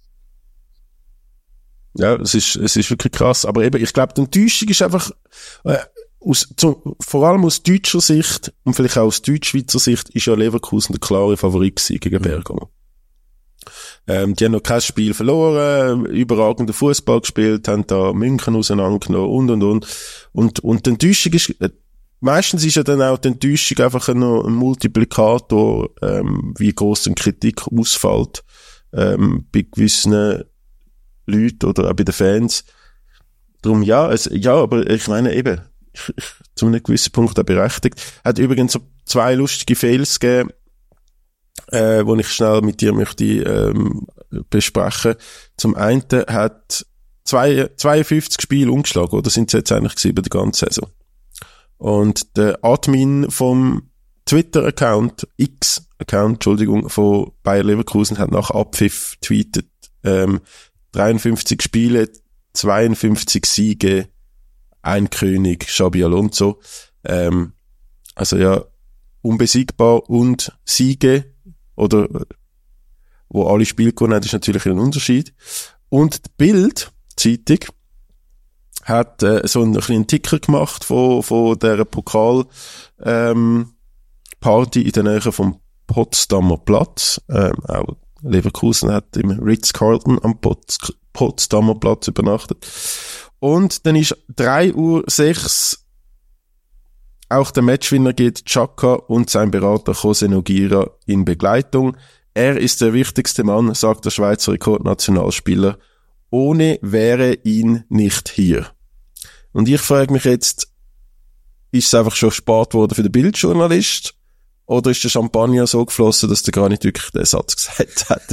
S2: Ja, es ist, es ist wirklich krass. Aber eben, ich glaube, die Enttäuschung ist einfach, äh, aus, zu, vor allem aus deutscher Sicht und vielleicht auch aus deutsch-schweizer Sicht ist ja Leverkusen der klare Favorit gewesen gegen Bergamo. Ähm, die haben noch kein Spiel verloren, überragenden Fußball gespielt, haben da München auseinandergenommen und, und, und. Und, und die Enttäuschung ist, äh, meistens ist ja dann auch die Enttäuschung einfach noch ein Multiplikator, ähm, wie gross die Kritik ausfällt, ähm, bei gewissen Leuten oder auch bei den Fans. Darum ja, es, ja, aber ich meine eben, ich, ich, zu einem gewissen Punkt auch berechtigt. Hat übrigens so zwei lustige Fails gegeben, äh, die ich schnell mit dir möchte, ähm, besprechen. Zum einen hat zwei, zweiundfünfzig Spiele umgeschlagen, oder sind es jetzt eigentlich gewesen über die ganze Saison? Und der Admin vom Twitter-Account, X-Account, Entschuldigung, von Bayer Leverkusen hat nach Abpfiff tweetet, ähm, dreiundfünfzig Spiele, zweiundfünfzig Siege, ein König, Xabi Alonso. Ähm, also ja, unbesiegbar und Siege, oder wo alle Spiele gewonnen haben, ist natürlich ein Unterschied. Und die Bild-Zeitung hat äh, so einen kleinen Ticker gemacht von, von dieser Pokal ähm, Party in der Nähe vom Potsdamer Platz. Ähm, auch Leverkusen hat im Ritz-Carlton am Pots- Potsdamer Platz übernachtet. Und dann ist drei Uhr sechs auch der Matchwinner geht Xhaka und sein Berater José Nogueira in Begleitung. Er ist der wichtigste Mann, sagt der Schweizer Rekordnationalspieler. Ohne wäre ihn nicht hier. Und ich frage mich jetzt, ist es einfach schon spät worden für den Bildjournalist? Oder ist der Champagner so geflossen, dass der gar nicht wirklich den Satz gesagt hat?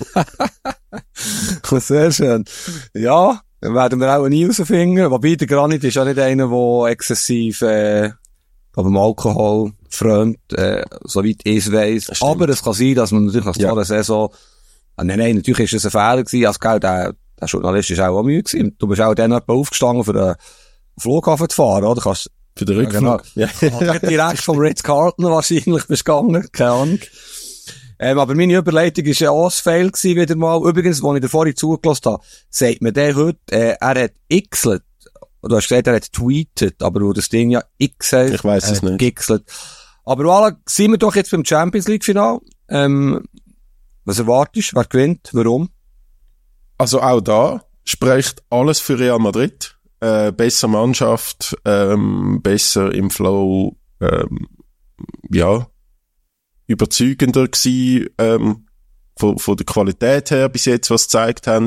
S3: Sehr schön. Ja, werden wir auch nie herausfinden. Wobei der Granit ist ja nicht einer, der exzessiv, äh, aber im Alkohol frönt, äh, soweit ich es weiss. Aber es kann sein, dass man natürlich nach ja. der Saison, ah, nein, nein, natürlich ist es ein Fehler gewesen, als Geld, der, der Journalist ist auch müde gewesen. Du bist auch dann aufgestanden, für den Flughafen zu fahren, oder? Kannst,
S2: für den Rückflug.
S3: Ja, genau. Ja. Direkt vom Ritz-Carlton wahrscheinlich bist gegangen, keine Ahnung. Ähm, aber meine Überleitung war ja auch ein Fail gewesen, wieder mal. Übrigens, als ich dir vorhin zugelassen habe, sagt mir der heute, äh, er hat xlet. Du hast gesagt, er hat tweetet, aber wo das Ding ja X heißt.
S2: Ich weiss es nicht.
S3: Gixlet. Aber voilà, sind wir doch jetzt beim Champions League Final. Ähm, was erwartest du? Wer gewinnt? Warum?
S2: Also auch da spricht alles für Real Madrid. Äh, besser Mannschaft, ähm, besser im Flow, ähm, ja, überzeugender gewesen, ähm, von, von der Qualität her bis jetzt, was sie gezeigt haben.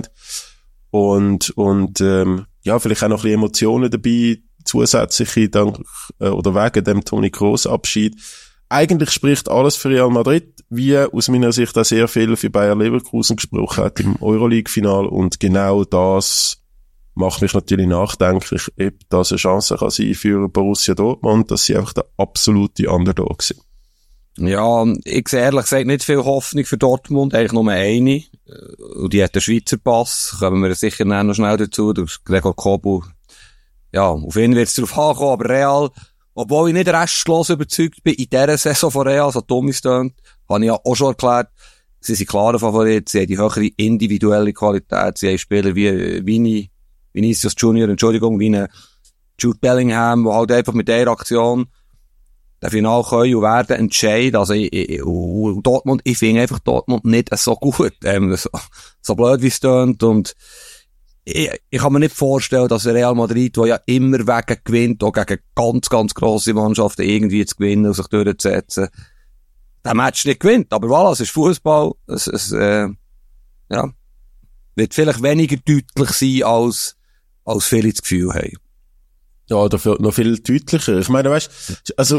S2: Und, und, ähm, ja, vielleicht auch noch ein bisschen Emotionen dabei, zusätzliche, dank, äh, oder wegen dem Toni Kroos Abschied. Eigentlich spricht alles für Real Madrid, wie aus meiner Sicht auch sehr viel für Bayer Leverkusen gesprochen hat im Euroleague-Final. Und genau das macht mich natürlich nachdenklich, ob das eine Chance kann sein für Borussia Dortmund, dass sie einfach der absolute Underdog sind.
S3: Ja, ich sehe ehrlich gesagt nicht viel Hoffnung für Dortmund, eigentlich nur eine. Und die hat den Schweizer Pass, kommen wir sicher noch schnell dazu, durch Gregor Kobel. Ja, auf ihn wird es darauf ankommen, aber Real, obwohl ich nicht restlos überzeugt bin in dieser Saison von Real, so dumm ist das, habe ich ja auch schon erklärt, sie sind klare Favorit, sie haben die höhere individuelle Qualität, sie haben Spieler wie Vini, Vinicius Junior, Entschuldigung, wie eine Jude Bellingham, die halt einfach mit der Aktion der Final können und werden entscheiden. Also, ich, ich, und Dortmund, ich finde einfach Dortmund nicht so gut, ähm, so, so blöd wie es tönt. Und ich, ich kann mir nicht vorstellen, dass Real Madrid, der ja immer wegen gewinnt, auch gegen ganz, ganz grosse Mannschaften irgendwie zu gewinnen und sich durchzusetzen, den Match nicht gewinnt. Aber voilà, es ist Fußball, es, es, äh, ja, wird vielleicht weniger deutlich sein, als, als viele das Gefühl haben.
S2: Ja, dafür noch viel deutlicher. Ich meine, weißt, also,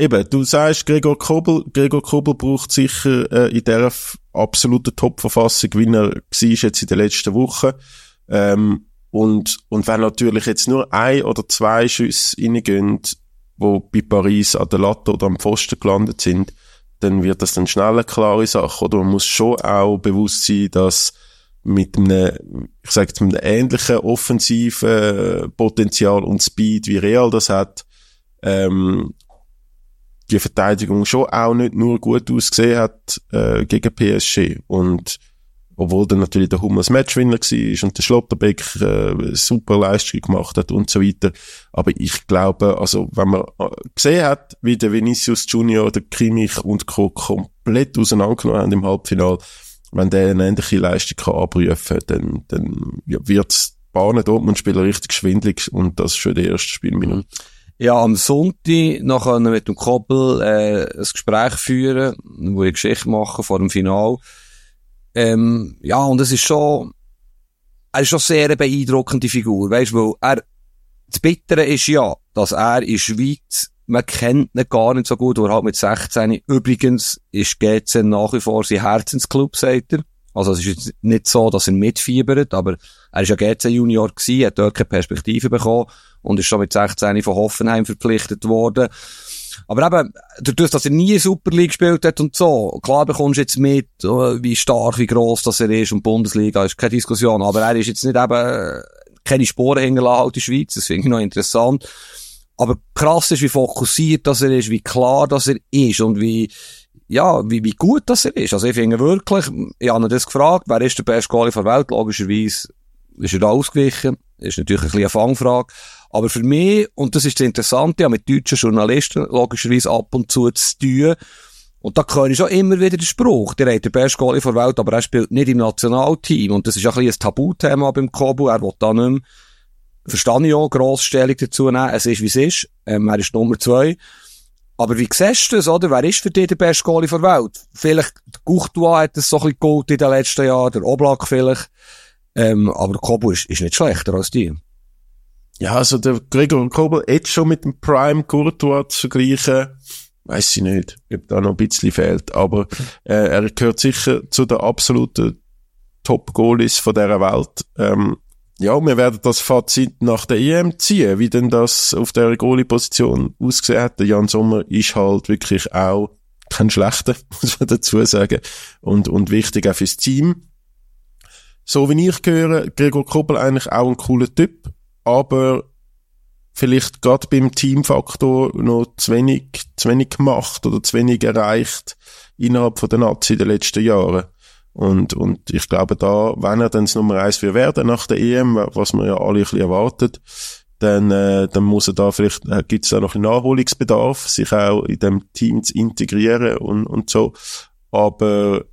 S2: eben, du sagst, Gregor Kobel, Gregor Kobel braucht sicher äh, in dieser f- absoluten Top-Verfassung, wie er war jetzt in den letzten Wochen. Ähm, und, und wenn natürlich jetzt nur ein oder zwei Schüsse reingehen, wo bei Paris an der Latte oder am Pfosten gelandet sind, dann wird das dann schnell eine klare Sache, oder? Man muss schon auch bewusst sein, dass mit einem, ich sage jetzt, mit einem ähnlichen offensiven Potenzial und Speed, wie Real das hat, ähm, die Verteidigung schon auch nicht nur gut ausgesehen hat äh, gegen P S G. Und obwohl dann natürlich der Hummels Matchwinner war und der Schlotterbeck äh, super Leistung gemacht hat und so weiter. Aber ich glaube, also wenn man gesehen hat, wie der Vinicius Junior, der Kimmich und Co. komplett auseinandergenommen haben im Halbfinale, wenn der eine ähnliche Leistung kann abrufen kann, dann, dann ja, wird Bahnen Dortmund-Spieler richtig schwindelig und das ist schon die erste Spielminute.
S3: Ja, am Sonntag noch mit dem Kobel äh, ein Gespräch führen, wo ich Geschichte mache vor dem Finale. Ähm, ja, und es ist schon, er ist schon sehr eine beeindruckende Figur, weisst, weil er, das Bittere ist ja, dass er in der Schweiz, man kennt ihn gar nicht so gut, wo er halt mit sechzehn, übrigens ist G C nach wie vor sein Herzensclub, sagt er. Also es ist jetzt nicht so, dass er mitfiebert, aber er ist ja G C Junior gewesen, hat dort keine Perspektive bekommen und ist schon mit sechzehn von Hoffenheim verpflichtet worden. Aber eben, dadurch, dass er nie Super League gespielt hat und so, klar bekommst du jetzt mit, wie stark, wie gross das er ist und Bundesliga, ist keine Diskussion, aber er ist jetzt nicht eben, keine Sporen hinterlassen halt in der Schweiz, das finde ich noch interessant. Aber krass ist, wie fokussiert das er ist, wie klar das er ist und wie, ja, wie, wie gut das er ist. Also ich finde wirklich, ich habe ihn das gefragt, wer ist der beste Goalie der Welt? Logischerweise ist er da ausgewichen, ist natürlich ein bisschen eine Fangfrage. Aber für mich, und das ist das Interessante, ja, mit deutschen Journalisten logischerweise ab und zu zu tun. Und da höre ich schon immer wieder den Spruch, der hat den besten Goalie der Welt, aber er spielt nicht im Nationalteam. Und das ist ein bisschen ein Tabuthema beim Kobu, er will da nicht mehr, verstehe ich auch, Grossstellung dazu nehmen, es ist wie es ist, ähm, er ist Nummer zwei. Aber wie siehst du das, oder? Wer ist für dich der beste Goalie der Welt? Vielleicht, Courtois hat das so ein bisschen geholt in den letzten Jahren, der Oblak vielleicht. Ähm, aber Kobu ist, ist nicht schlechter als die.
S2: Ja, also der Gregor Kobel jetzt schon mit dem Prime Courtois zu vergleichen, weiss ich nicht, ob da noch ein bisschen fehlt. Aber äh, er gehört sicher zu den absoluten Top-Goalies von dieser Welt. Ähm, ja, wir werden das Fazit nach der E M ziehen, wie denn das auf der Goalie-Position ausgesehen hat. Der Jan Sommer ist halt wirklich auch kein schlechter, muss man dazu sagen. Und, und wichtig auch fürs Team. So wie ich höre, Gregor Kobel eigentlich auch ein cooler Typ, aber vielleicht gerade beim Teamfaktor noch zu wenig, zu wenig gemacht oder zu wenig erreicht innerhalb von der Nazi in den letzten Jahren. Und, und ich glaube da, wenn er dann das Nummer eins wird werden nach der E M, was man ja alle ein bisschen erwartet, dann, äh, dann muss er da vielleicht, äh, gibt's da noch einen Nachholungsbedarf, sich auch in dem Team zu integrieren und, und so. Aber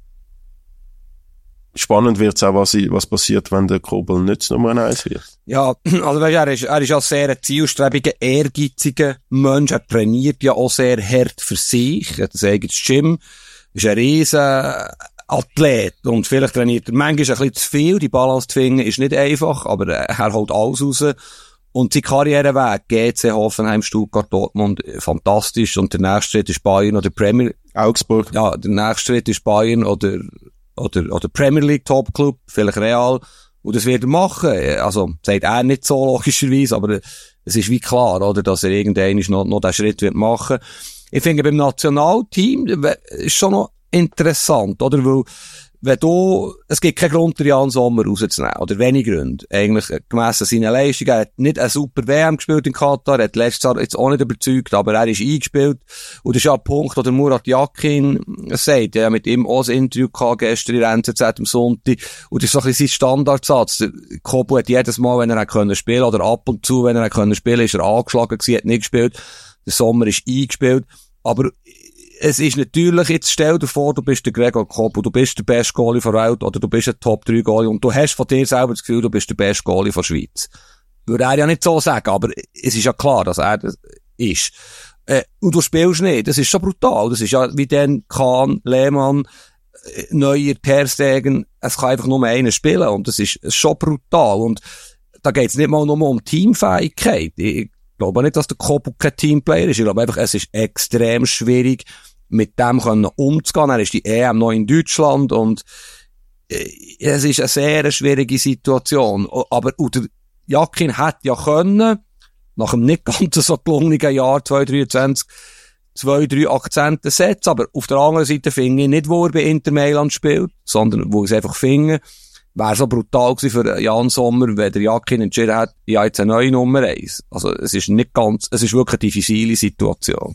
S2: spannend wird's auch, was, was passiert, wenn der Kobel nicht das Nummer eins wird.
S3: Ja, also weißt, er ist, er ist ja sehr ein zielstrebiger, ehrgeiziger Mensch. Er trainiert ja auch sehr hart für sich. Er hat ein eigenes Gym. Ist ein riesen Athlet. Und vielleicht trainiert er manchmal ein bisschen zu viel. Die Balance zu finden ist nicht einfach, aber er holt alles raus. Und sein Karriereweg, G C, Hoffenheim, Stuttgart, Dortmund, fantastisch. Und der nächste Schritt ist Bayern oder Premier,
S2: Augsburg.
S3: Ja, der nächste Schritt ist Bayern oder, oder, oder Premier League Top Club, vielleicht Real. Und das wird er machen. Also, sagt er nicht so logischerweise, aber es ist wie klar, oder, dass er irgendwann noch, noch den Schritt wird machen. Ich finde, beim Nationalteam ist schon noch interessant, oder? Weil, wenn du, es gibt keinen Grund, Jan Sommer rauszunehmen, oder wenig Gründe. Eigentlich, gemessen seiner Leistung. Er hat nicht eine super W M gespielt in Katar, er hat letztes Jahr jetzt auch nicht überzeugt, aber er ist eingespielt. Und das ist ja ein Punkt, wo der Murat Yakin sagt, ja, mit ihm auch ein Interview gehabt, gestern in der N Z Z am Sonntag. Und das ist so ein bisschen sein Standardsatz. Der Kobu hat jedes Mal, wenn er können spielen, oder ab und zu, wenn er können spielen, ist er angeschlagen gewesen, hat nicht gespielt. Der Sommer ist eingespielt. Aber es ist natürlich, jetzt stell dir vor, du bist der Gregor Kobel, du bist der beste Goalie der Welt, oder du bist ein Top drei Goalie, und du hast von dir selber das Gefühl, du bist der beste Goalie der Schweiz. Würde er ja nicht so sagen, aber es ist ja klar, dass er das ist. Äh, und du spielst nicht, das ist schon brutal. Das ist ja wie dann Kahn, Lehmann, Neuer, Ter Stegen, es kann einfach nur einer spielen, und das ist schon brutal. Und da geht's nicht mal nur um Teamfähigkeit. Ich, glaube nicht, dass der Kobel kein Teamplayer ist. Ich glaube einfach, es ist extrem schwierig, mit dem können umzugehen. Er ist die E M noch in Deutschland und äh, es ist eine sehr schwierige Situation. Aber der Yakin hätte ja können, nach einem nicht ganz so gelungenen Jahr zwanzig dreiundzwanzig, zwei, drei Akzente setzen. Aber auf der anderen Seite finde ich nicht, wo er bei Inter Mailand spielt, sondern wo ich es einfach finde, wäre so brutal gewesen für Jan Sommer, wenn der Yakin entschieden hat, ja, jetzt eine neue Nummer eins. Also, es ist nicht ganz, es ist wirklich eine diffizile Situation.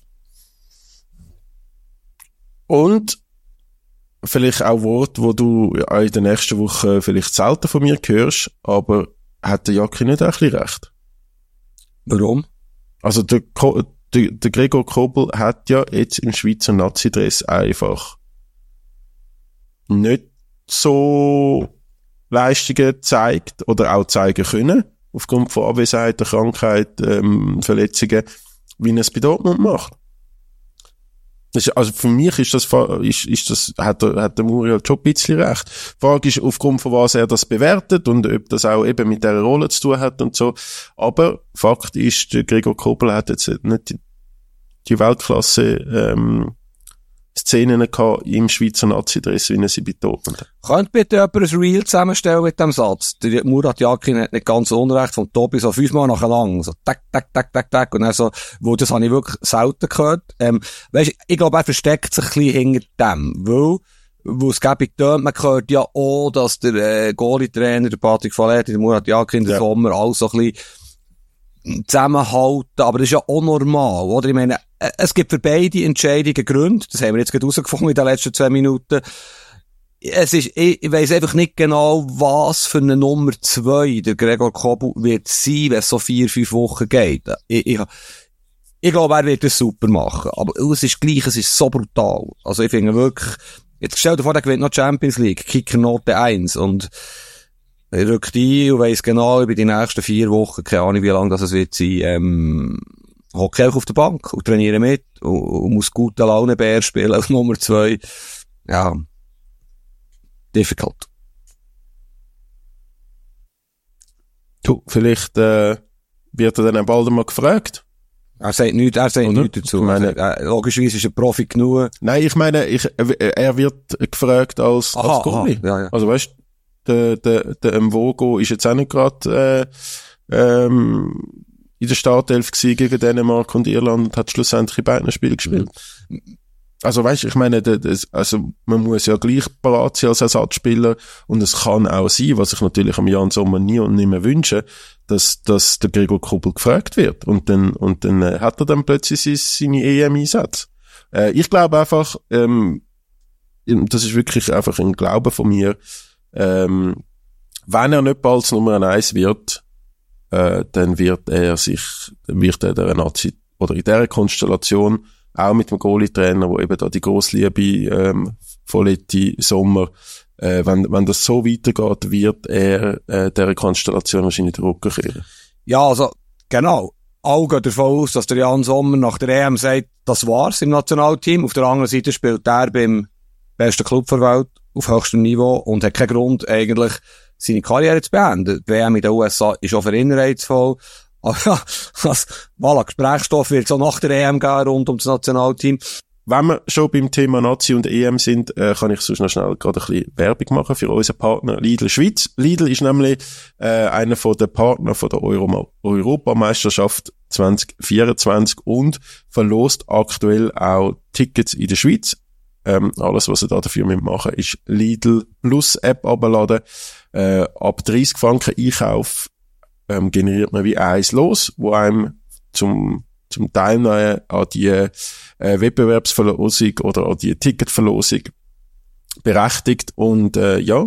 S2: Und vielleicht auch Worte, wo du in der nächsten Woche vielleicht selten von mir hörst, aber hat der Yakin nicht auch ein bisschen recht?
S3: Warum?
S2: Also der, der, der Gregor Kobel hat ja jetzt im Schweizer Nazi-Dress einfach nicht so Leistungen gezeigt oder auch zeigen können, aufgrund von Abwesenheit, der Krankheit, ähm, Verletzungen, wie er es bei Dortmund macht. Das ist, also für mich ist das, ist, ist das, hat der, hat der Muriel schon ein bisschen recht. Die Frage ist, aufgrund von was er das bewertet und ob das auch eben mit dieser Rolle zu tun hat und so. Aber Fakt ist, der Gregor Kobel hat jetzt nicht die, die Weltklasse, ähm, Szenen gehabt im Schweizer Nazi-Dress, wie er sie bei Dortmund hat.
S3: Könnt bitte jemand ein Reel zusammenstellen mit dem Satz? Der Murat Yakin hat nicht ganz unrecht, vom Tobi so fünfmal nachher lang, so tak, tak, tak, tak, tak, und dann so, wo das habe ich wirklich selten gehört. Ähm, weisst, ich glaube, er versteckt sich ein bisschen hinter dem, weil, wo es gäbe tönt, man hört ja auch, dass der, äh, Goalie-Trainer, der Patrick Falletti, der Murat Yakin, der ja. Sommer, alles so ein bisschen zusammenhalten, aber das ist ja auch normal, oder? Ich meine, es gibt für beide Entscheidungen Gründe, das haben wir jetzt gerade rausgefunden in den letzten zwei Minuten. Es ist, ich, ich weiss einfach nicht genau, was für eine Nummer zwei der Gregor Kobel wird sein, wenn es so vier, fünf Wochen geht. Ich, ich, ich glaube, er wird das super machen, aber es ist gleich, es ist so brutal. Also ich finde wirklich, jetzt stell dir vor, der gewinnt noch Champions League, Kickernote eins und er rückt ein und weiss genau, über die nächsten vier Wochen, keine Ahnung, wie lange das es wird sein, ähm, hocke auch auf der Bank und trainiere mit und, und muss gute Laune Bär spielen auf Nummer zwei. Ja. Difficult.
S2: Du, vielleicht, äh, wird er dann bald mal gefragt.
S3: Er sagt nichts, er sagt
S2: Oder?
S3: nichts dazu.
S2: Ich meine,
S3: also, logischerweise ist er Profi genug.
S2: Nein, ich meine, ich, er wird gefragt als,
S3: Aha,
S2: als Goalie.
S3: Ja, ja.
S2: Also weißt, der, der, der Mvogo ist jetzt auch nicht gerade, äh, ähm, in der Startelf gewesen gegen Dänemark und Irland und hat schlussendlich in beiden Spielen gespielt. Mhm. Also weißt, ich meine, das, also man muss ja gleich parat sein als Ersatzspieler und es kann auch sein, was ich natürlich am Jan Sommer nie und nicht mehr wünsche, dass, dass der Gregor Kobel gefragt wird und dann, und dann äh, hat er dann plötzlich seine, seine E M-Einsatz. Äh, ich glaube einfach, ähm, das ist wirklich einfach ein Glaube von mir, ähm, wenn er nicht bald Nummer eins wird, äh, dann wird er sich, dann wird er der Nazi, oder in dieser Konstellation, auch mit dem Goalie-Trainer, wo eben da die Grossliebe, ähm, Folletti, Sommer, äh, wenn, wenn das so weitergeht, wird er, äh, dieser Konstellation wahrscheinlich den Rücken kehren.
S3: Ja, also, genau. Alle gehen davon aus, dass der Jan Sommer nach der E M sagt, das war's im Nationalteam. Auf der anderen Seite spielt er beim besten Club der Welt auf höchstem Niveau und hat keinen Grund, eigentlich seine Karriere zu beenden. Die W M in den U S A ist auch für ihn reizvoll. Aber ja, als voilà, Gesprächsstoff wird so nach der E M gehen rund um das Nationalteam.
S2: Wenn wir schon beim Thema Nazi und E M sind, äh, kann ich sonst noch schnell gerade ein bisschen Werbung machen für unseren Partner Lidl Schweiz. Lidl ist nämlich äh, einer von den Partnern von der Euro- Europameisterschaft zwanzig vierundzwanzig und verlost aktuell auch Tickets in der Schweiz. Ähm, alles, was ihr da dafür machen müsst, ist Lidl Plus App abladen. Äh, ab dreißig Franken Einkauf ähm, generiert man wie eins los, wo einem zum zum Teilnehmen an die äh, Wettbewerbsverlosung oder an die Ticketverlosung berechtigt. Und äh, ja,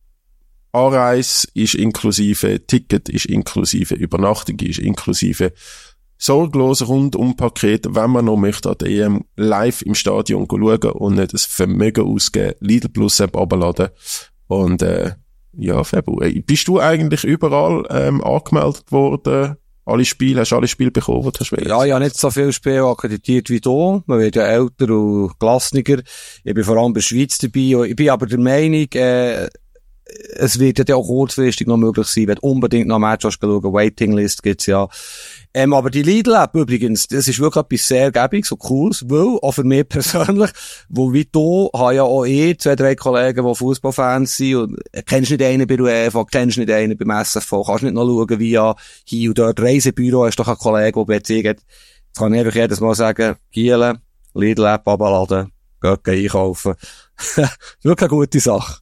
S2: Anreise ist inklusive, Ticket ist inklusive, Übernachtung ist inklusive, sorglos Rundum-Paket, wenn man noch möchte, an der E M live im Stadion schauen und nicht das Vermögen ausgeben, Lidl Plus App abladen. Und äh, ja, Fabu, bist du eigentlich überall ähm, angemeldet worden? Alle Spiele, hast du alle Spiele bekommen, die du hast?
S3: Ja, ich habe nicht so viele Spiele akkreditiert wie du. Man wird ja älter und gelassener. Ich bin vor allem bei der Schweiz dabei. Ich bin aber der Meinung, äh, es wird ja auch kurzfristig noch möglich sein, wenn du unbedingt noch ein Match hast schauen, Waiting-List gibt's ja. Ähm, aber die Lidl-App übrigens, das ist wirklich etwas sehr Gäbiges und Cooles, weil, auch für mich persönlich, wo wie du, habe ja auch eh zwei, drei Kollegen, die Fußballfans sind, und kennst nicht einen bei der UEFA, kennst nicht einen beim S F V, kannst nicht noch schauen, wie ja hier und dort Reisebüro, hast doch einen Kollegen, der Beziehung hat. Jetzt kann ich einfach jedes Mal sagen, Gielen, Lidl-App abladen, geht einkaufen. Wirklich eine gute Sache.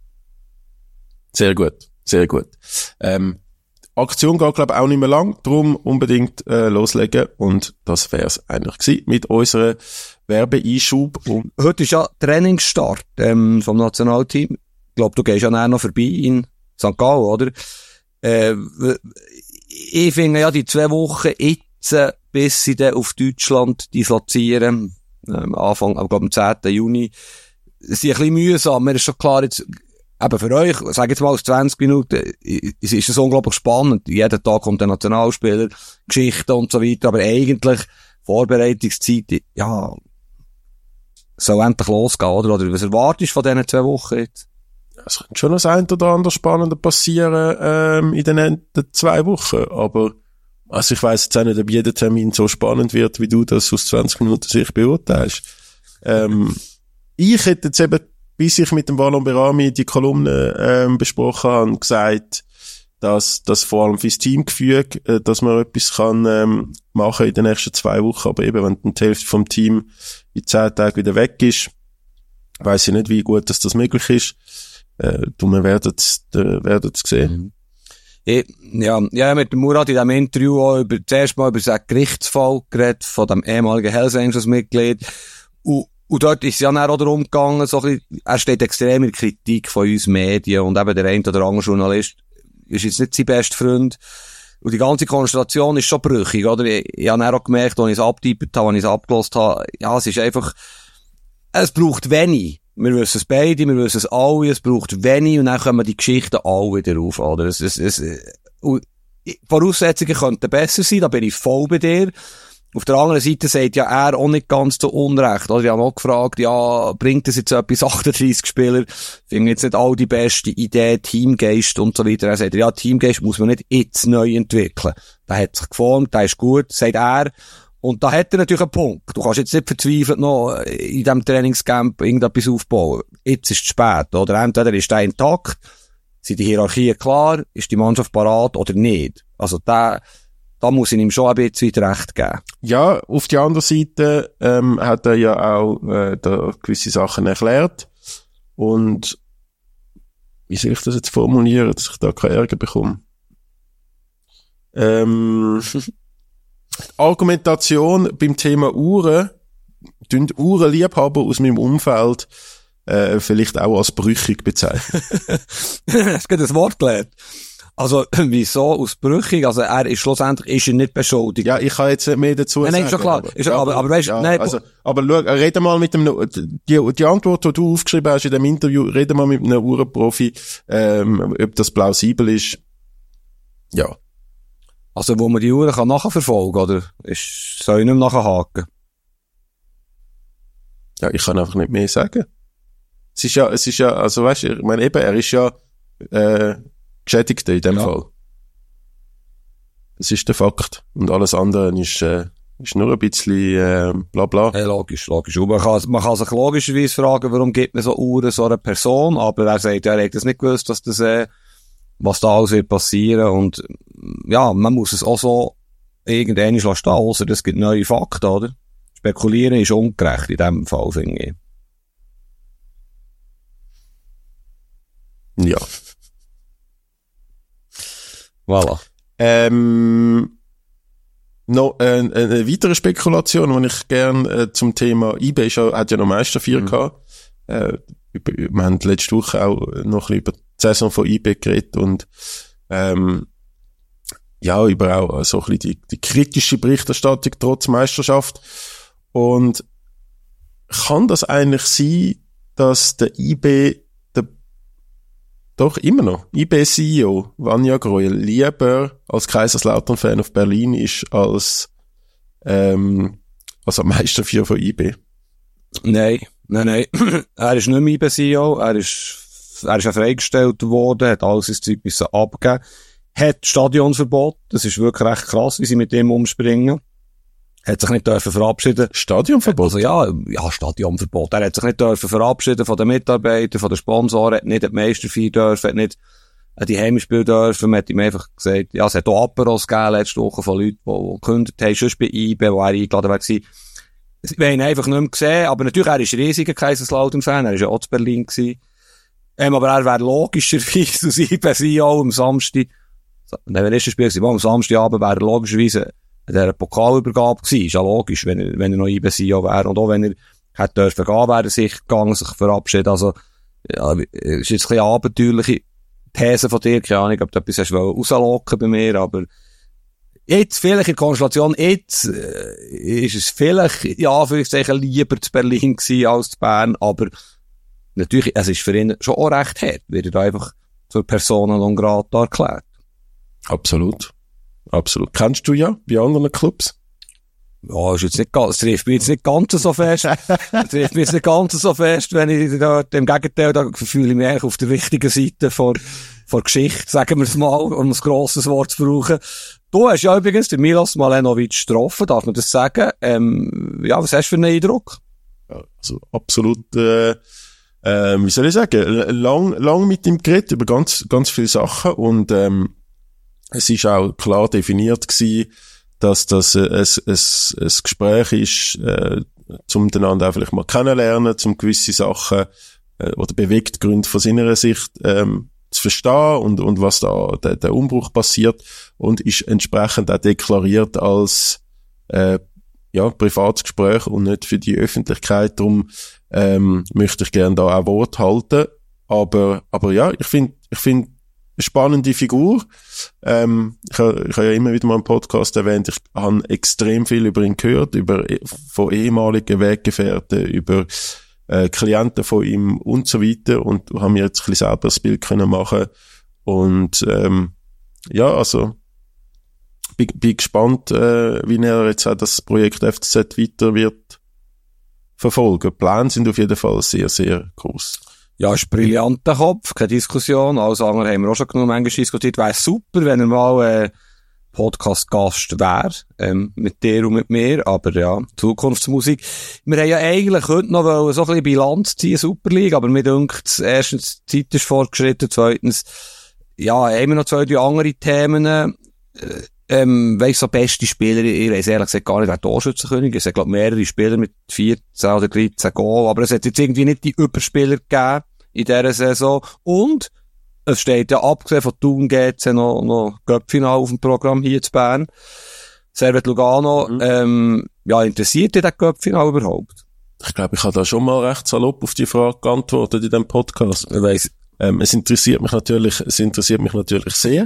S2: Sehr gut, sehr gut. Ähm, Aktion geht, glaube ich, auch nicht mehr lang, darum unbedingt äh, loslegen, und das wär's eigentlich gewesen mit unserer Werbeeinschub. Und
S3: heute ist ja Trainingsstart ähm, vom Nationalteam. Ich glaube, du gehst ja nachher noch vorbei in Sankt Gallen, oder? Äh, ich finde ja, die zwei Wochen jetzt, bis sie dann auf Deutschland dislozieren, ähm, Anfang, ich glaube am zehnten Juni, sind ein bisschen mühsam. Mir ist schon klar, jetzt eben für euch, sag jetzt mal aus zwanzig Minuten, ist, ist das unglaublich spannend. Jeden Tag kommt ein Nationalspieler, Geschichten und so weiter, aber eigentlich Vorbereitungszeit, ja, soll endlich losgehen, oder? Oder was erwartest du von diesen zwei Wochen jetzt?
S2: Es könnte schon das ein oder andere Spannende passieren ähm, in den nächsten zwei Wochen, aber also ich weiss jetzt auch nicht, ob jeder Termin so spannend wird, wie du das aus zwanzig Minuten sich beurteilst. Ähm, ich hätte jetzt eben, bis ich mit dem Wallon Berami die Kolumne ähm, besprochen habe, gesagt, dass das vor allem fürs Teamgefüge, äh, dass man etwas kann ähm, machen in den nächsten zwei Wochen, aber eben, wenn die Hälfte vom Team in zehn Tagen wieder weg ist, weiss ich nicht, wie gut dass das möglich ist. Äh, du, wir werden es äh, werden's sehen.
S3: Mhm. Ich, ja, ja, mit dem Murat in diesem Interview auch über, zuerst mal über den Gerichtsfall geredet, von dem ehemaligen Hells Angels Mitglied. Und, und dort ist es ja dann auch darum gegangen, so ein bisschen, er steht extrem in Kritik von uns Medien, und eben der eine oder andere Journalist ist jetzt nicht sein bester Freund. Und die ganze Konstellation ist schon brüchig, oder? Ich, ich habe dann auch gemerkt, als ich es abgetippt habe, als ich es abgelost habe, ja, es ist einfach, es braucht wenig. Wir wissen es beide, wir wissen es alle, es braucht wenig, und dann kommen die Geschichten alle wieder auf, oder? Es, es, es, und Voraussetzungen könnten besser sein, da bin ich voll bei dir. Auf der anderen Seite sagt ja er auch nicht ganz zu Unrecht, oder? Ich habe auch gefragt, ja, bringt es jetzt etwas, achtunddreissig Spieler, finden jetzt nicht all die beste Idee, Teamgeist und so weiter. Er sagt, ja, Teamgeist muss man nicht jetzt neu entwickeln. Der hat sich geformt, der ist gut, sagt er. Und da hat er natürlich einen Punkt. Du kannst jetzt nicht verzweifelt noch in diesem Trainingscamp irgendetwas aufbauen. Jetzt ist es spät, oder? Entweder ist der intakt, sind die Hierarchien klar, ist die Mannschaft parat oder nicht. Also da, da muss ich ihm schon ein bisschen recht geben.
S2: Ja, auf die andere Seite ähm, hat er ja auch äh, da gewisse Sachen erklärt. Und wie soll ich das jetzt formulieren, dass ich da keinen Ärger bekomme? Ähm... Argumentation beim Thema Uhren, tun Uhrenliebhaber aus meinem Umfeld äh, vielleicht auch als brüchig bezeichnen.
S3: Es gibt ein Wort gelernt. Also, wieso aus brüchig? Also, er ist schlussendlich ist er nicht beschuldigt.
S2: Ja, ich kann jetzt nicht mehr dazu
S3: nein,
S2: sagen.
S3: Nein, schon klar.
S2: Aber,
S3: ist, ja, aber, aber weißt du,
S2: ja,
S3: nein,
S2: also, aber schau, rede mal mit dem, die, die Antwort, die du aufgeschrieben hast in dem Interview, rede mal mit einem Uhrenprofi, ähm, ob das plausibel ist. Ja.
S3: Also, wo man die Uhren kann nachverfolgen, oder? Ist, soll ich nicht mehr nachhaken?
S2: Ja, ich kann einfach nicht mehr sagen. Es ist ja, es ist ja, also weißt du, ich meine eben, er ist ja, äh, Geschädigter in dem
S3: ja.
S2: Fall. Das ist der Fakt. Und alles andere ist, äh, ist nur ein bisschen, äh, bla bla.
S3: Ja, logisch, logisch. Und man kann, man kann sich logischerweise fragen, warum gibt man so Uhren so einer Person, aber er sagt, er hat das nicht gewusst, dass das, äh, was da alles wird passieren, und ja, man muss es auch so irgendwann stehen, außer es gibt neue Fakten, oder? Spekulieren ist ungerecht in dem Fall, finde ich.
S2: Ja.
S3: Voilà.
S2: Ähm, noch äh, eine weitere Spekulation, die ich gerne äh, zum Thema eBay ist ja, hat ja noch Meisterfeier mhm. gehabt. Äh, wir haben letzte Woche auch noch ein bisschen über die Saison von eBay geredet und ähm, ja, über auch so ein bisschen die, die kritische Berichterstattung trotz Meisterschaft. Und kann das eigentlich sein, dass der eBay, der, doch immer noch, eBay-C E O, Vanja Greuel, lieber als Kaiserslautern-Fan auf Berlin ist, als, ähm, als am Meisterfeier von eBay?
S3: Nein, nein, nein. Er ist nicht mehr eBay-C E O, er ist er ist ja freigestellt worden, hat alles ins Zeug müssen abgeben, hat Stadionverbot, das ist wirklich recht krass, wie sie mit dem umspringen. Hat sich nicht dürfen verabschieden.
S2: Stadionverbot?
S3: Also ja, ja, Stadionverbot. Er hat sich nicht dürfen verabschieden von den Mitarbeitern, von den Sponsoren, hat nicht an die Meisterfeier dürfen, hat nicht an die Heimspiele dürfen. Man hat ihm einfach gesagt, ja, es hat auch Aperos gegeben letzte Woche von Leuten, die, die gekündigt haben, sonst bei I B, wo er eingeladen war. Wir haben ihn einfach nicht mehr gesehen, aber natürlich, er ist riesiger Kaiserslautern-Fan, er ist ja auch in Berlin gewesen. Ähm, aber er wäre logischerweise aus I B C E O am Samstag, nein, wenn er das Spiel war, am Samstagabend wäre er logischerweise an dieser Pokalübergabe gewesen. Ist ja logisch, wenn er, wenn er noch I B C E O wäre. Und auch wenn er hätte dürfen gehen, wäre er sich gegangen, sich verabschiedet. Also, ja, ist jetzt ein bisschen abenteuerliche These von dir, keine Ahnung, ob du etwas hast rauslocken bei mir, aber jetzt, vielleicht in der Konstellation, jetzt, äh, ist es vielleicht, ja, vielleicht lieber zu Berlin gewesen als zu Bern, aber natürlich, es ist für ihn schon auch recht hart, wird er da einfach zur Persona non grata erklärt.
S2: Absolut. Absolut. Kennst du ja bei anderen Clubs?
S3: Ja, ist jetzt nicht ganz, es trifft mich jetzt nicht ganz so fest. Es trifft mich jetzt nicht ganz so fest, wenn ich da, im Gegenteil, da fühle ich mich eigentlich auf der richtigen Seite vor, vor Geschichte, sagen wir es mal, um ein grosses Wort zu brauchen. Du hast ja übrigens den Milos Malenovic getroffen, darf man das sagen? Ähm, ja, was hast du für einen Eindruck?
S2: Ja, also, absolut, äh, äh, wie soll ich sagen, lang, lang mit ihm geredet über ganz, ganz viele Sachen und, ähm, es ist auch klar definiert gewesen, dass das ein, ein, ein, ein Gespräch ist, äh, zum einander auch vielleicht mal kennenlernen, zum gewisse Sachen äh, oder Beweggründe von seiner Sicht ähm, zu verstehen und, und was da der, der Umbruch passiert und ist entsprechend auch deklariert als äh, ja privates Gespräch und nicht für die Öffentlichkeit. Darum ähm, möchte ich gerne da auch Wort halten. Aber aber ja, ich finde ich finde spannende Figur. Ähm, ich habe ich ha ja immer wieder mal im Podcast erwähnt, ich habe extrem viel über ihn gehört, über von ehemaligen Weggefährten, über äh, Klienten von ihm und so weiter und habe mir jetzt ein bisschen selber das Bild können machen und ähm, ja, also bin, bin gespannt, äh, wie er jetzt auch das Projekt F C Z weiter wird verfolgen. Die Pläne sind auf jeden Fall sehr, sehr groß.
S3: Ja, ist ein brillanter Kopf, keine Diskussion. Alles andere haben wir auch schon genug manchmal diskutiert. Wäre super, wenn er mal äh, Podcast-Gast wäre, ähm, mit dir und mit mir. Aber ja, Zukunftsmusik. Wir haben ja eigentlich heute noch so ein bisschen Bilanz ziehen, Super League, aber mir denkt, erstens, die Zeit ist fortgeschritten, zweitens, ja, haben wir noch zwei, drei andere Themen. Äh, ähm, weiss so beste Spieler, ich weiss ehrlich gesagt gar nicht, wer Torschützenkönig ist. Es gibt mehrere Spieler mit vierzehn oder dreizehn Goal, aber es hat jetzt irgendwie nicht die Überspieler gegeben in dieser Saison. Und es steht ja, abgesehen von Thun G C noch, noch Cup-Final auf dem Programm hier zu Bern. Servet Lugano, mhm. ähm, ja, interessiert dich das Cup-Final überhaupt?
S2: Ich glaube, ich habe da schon mal recht salopp auf die Frage geantwortet in diesem Podcast.
S3: Ich weiss.
S2: Ähm, es interessiert mich natürlich, es interessiert mich natürlich sehr.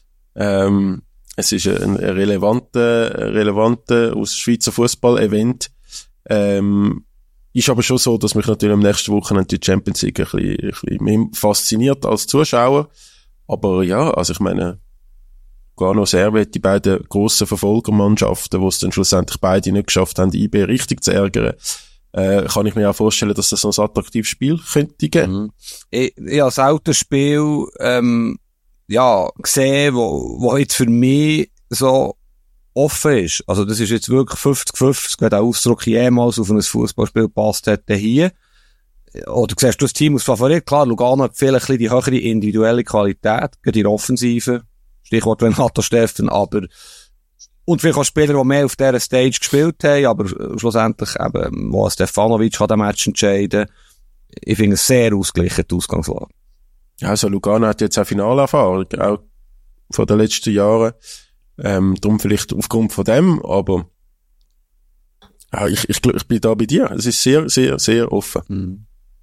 S2: Ähm, es ist ein, ein relevanter, relevanter aus Schweizer Fußball-Event. Ähm, Ist aber schon so, dass mich natürlich am nächsten Wochenende die Champions League ein bisschen, ein bisschen mehr fasziniert als Zuschauer. Aber ja, also ich meine, Lugano Servet, die beiden grossen Verfolgermannschaften, die es dann schlussendlich beide nicht geschafft haben, I B richtig zu ärgern, äh, kann ich mir auch vorstellen, dass das so ein attraktives Spiel könnte geben.
S3: Mhm. Ich, ich habe selten ein Spiel ähm, ja, gesehen, wo, wo jetzt für mich so offen ist. Also das ist jetzt wirklich fünfzig fünfzig, wenn der Ausdruck jemals auf ein Fußballspiel gepasst hätte hier. Oder siehst du das Team als Favorit? Klar, Lugano hat vielleicht ein bisschen die höhere individuelle Qualität, gerade in der Offensive. Stichwort Renato Steffen, aber und vielleicht auch Spieler, die mehr auf dieser Stage gespielt haben, aber schlussendlich eben, wo Stefanovic kann den Match entscheiden. Ich finde es sehr ausgeglichen, die Ausgangslage.
S2: Ja, also Lugano hat jetzt auch Finalerfahrung, auch von den letzten Jahren. Ähm, darum vielleicht aufgrund von dem, aber ja, ich, ich, ich bin da bei dir. Es ist sehr, sehr, sehr offen.
S3: Mhm.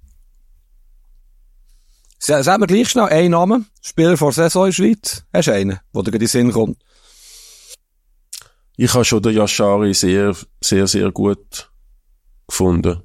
S3: Sagen wir gleich schnell einen Namen. Spieler vor Saison in der Schweiz. Hast du einen, der dir in den Sinn kommt?
S2: Ich habe schon den Yashari sehr, sehr, sehr gut gefunden.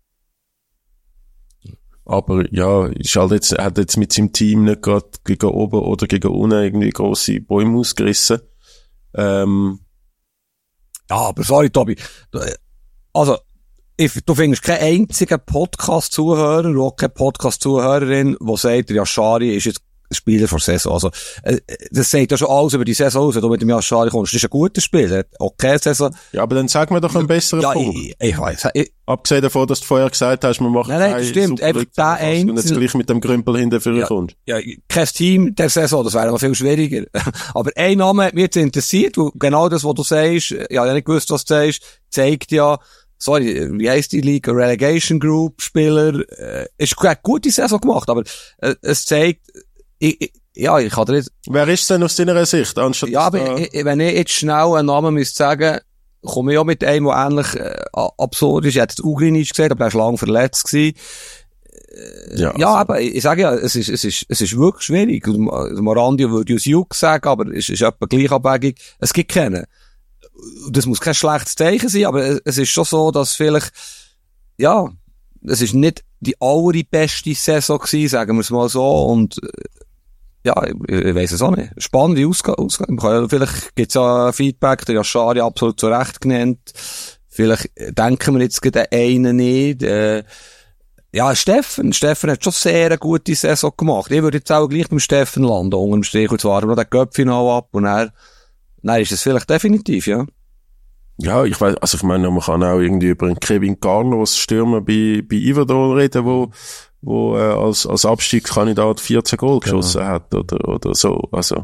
S2: Aber ja, ist halt jetzt, er hat jetzt mit seinem Team nicht gerade gegen oben oder gegen unten irgendwie grosse Bäume ausgerissen. Ähm,
S3: ja, aber sorry, Tobi. Also, ich, du findest keinen einzigen Podcast-Zuhörer oder auch keine Podcast-Zuhörerin, der sagt, der Yashari ist jetzt Spieler vor Saison. Also, äh, das sagt ja schon alles über die Saison aus. Wenn du mit dem Yashari kommst, das ist ein guter Spieler. Okay, Saison.
S2: Ja, aber dann sag mir doch einen besseren
S3: ja,
S2: Punkt.
S3: Ich, ich weiss. Ich,
S2: Abgesehen davon, dass du vorher gesagt hast, man macht
S3: nein, nein, das stimmt. Einfach da eins.
S2: Und jetzt gleich mit dem Grümpel hinterher kommst.
S3: Ja, kein Team der Saison, das wäre noch viel schwieriger. Aber ein Name hat mich jetzt interessiert, und genau das, was du sagst, ich habe ja nicht gewusst, was du sagst, zeigt ja, sorry, wie heisst die Liga? Relegation Group Spieler, äh, ist eine gute Saison gemacht, aber äh, es zeigt, ich, ich, ja, ich kann dir jetzt...
S2: Wer ist denn aus deiner Sicht? Anstatt
S3: ja, aber ich, wenn ich jetzt schnell einen Namen müsste sagen, komme ich auch mit einem, der ähnlich äh, absurd ist. Ich hätte Ugrinic gesagt, aber er war lange verletzt gewesen. Äh, ja, ja, also. aber ich, ich sage ja, es ist, es ist, es ist wirklich schwierig. Morandio würde aus Juk sagen, aber es ist etwa gleich abwägig. Es gibt keinen. Das muss kein schlechtes Zeichen sein, aber es, es ist schon so, dass vielleicht, ja, es ist nicht die allerbeste Saison gewesen, sagen wir es mal so, und ja, ich, ich weiss es auch nicht. Spannende Ausgabe. Ja, vielleicht gibt's ja Feedback, der Yashari absolut zu Recht genannt. Vielleicht denken wir jetzt gerade einen nicht. Äh, ja, Steffen. Steffen hat schon sehr eine gute Saison gemacht. Ich würde jetzt auch gleich beim Steffen landen, unter dem Strich, und zwar noch den Cup-Final ab, und dann, dann ist es vielleicht definitiv, ja.
S2: Ja, ich weiß, also ich meine, man kann auch irgendwie über einen Kevin Carlos Stürmer bei, bei Iverdor reden, wo, wo äh, als, als Abstiegskandidat vierzehn Goal geschossen genau. hat, oder, oder so, also.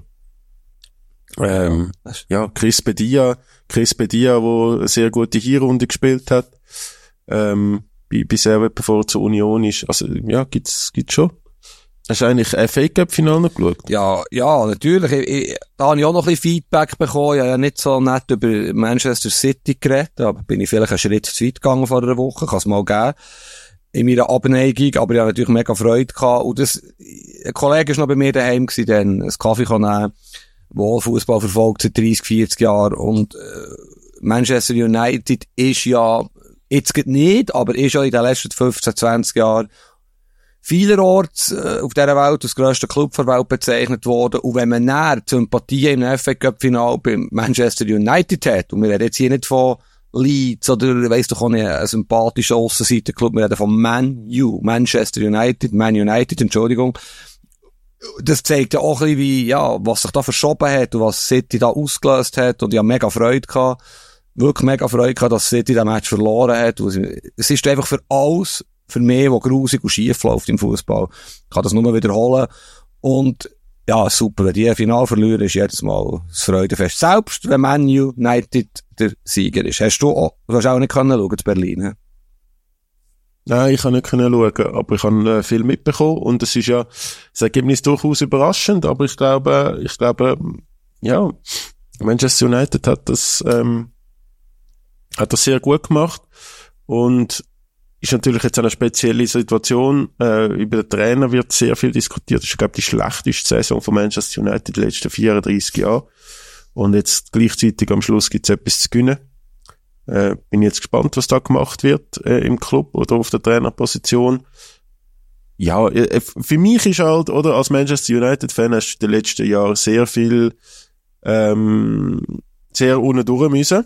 S2: Ähm, ja, Chris Bedia, Chris Bedia, wo eine sehr gute Hinrunde gespielt hat, ähm, bisher, bevor er zur Union ist, also, ja, gibt's, gibt's schon. Hast du eigentlich F A Cup-Final noch geschaut?
S3: Ja, ja, natürlich. Ich, ich, da habe ich auch noch ein bisschen Feedback bekommen. Ich habe ja nicht so nett über Manchester City geredet, aber bin ich vielleicht einen Schritt zu weit gegangen vor einer Woche. Kann es mal geben. In meiner Abneigung, aber ich habe natürlich mega Freude gehabt. Und das, ein Kollege war noch bei mir daheim gewesen, dann einen Kaffee kann nehmen, der Fußball verfolgt seit dreißig, vierzig Jahren. Und, äh, Manchester United ist ja, jetzt geht nicht, aber ist ja in den letzten fünfzehn, zwanzig Jahren vielerorts äh, auf dieser Welt als grösster Club der Welt bezeichnet worden. Und wenn man näher die Sympathie im F A Cup-Final beim Manchester United hat, und wir reden jetzt hier nicht von Leeds oder, weiss doch auch nicht, ein sympathischer Aussenseiter-Club, wir reden von Man U, Manchester United, Man United, Entschuldigung. Das zeigt ja auch ein bisschen, wie, ja, was sich da verschoben hat und was City da ausgelöst hat. Und ich habe mega Freude gehabt, wirklich mega Freude gehabt, dass City das Match verloren hat. Es ist einfach für alles, für mich, wo grusig und schief läuft im Fußball. Ich kann das nur wiederholen. Und, ja, super. Wenn die ein Finale verlieren, ist jedes Mal das Freudenfest. Selbst wenn Man United der Sieger ist. Hast du auch, du hast auch nicht können schauen zu Berlin, he?
S2: Nein, ich kann nicht können schauen, aber ich habe äh, viel mitbekommen, und es ist ja, das Ergebnis durchaus überraschend, aber ich glaube, ich glaube, ja, Manchester United hat das, ähm, hat das sehr gut gemacht, und ist natürlich jetzt eine spezielle Situation. Äh, über den Trainer wird sehr viel diskutiert. Das ist, glaube ich, die schlechteste Saison von Manchester United in den letzten vierunddreissig Jahren. Und jetzt gleichzeitig am Schluss gibt es etwas zu gewinnen. Äh, bin jetzt gespannt, was da gemacht wird äh, im Club oder auf der Trainerposition. Ja, äh, für mich ist halt, oder, als Manchester United-Fan hast du in den letzten Jahren sehr viel ähm, sehr unten durch müssen.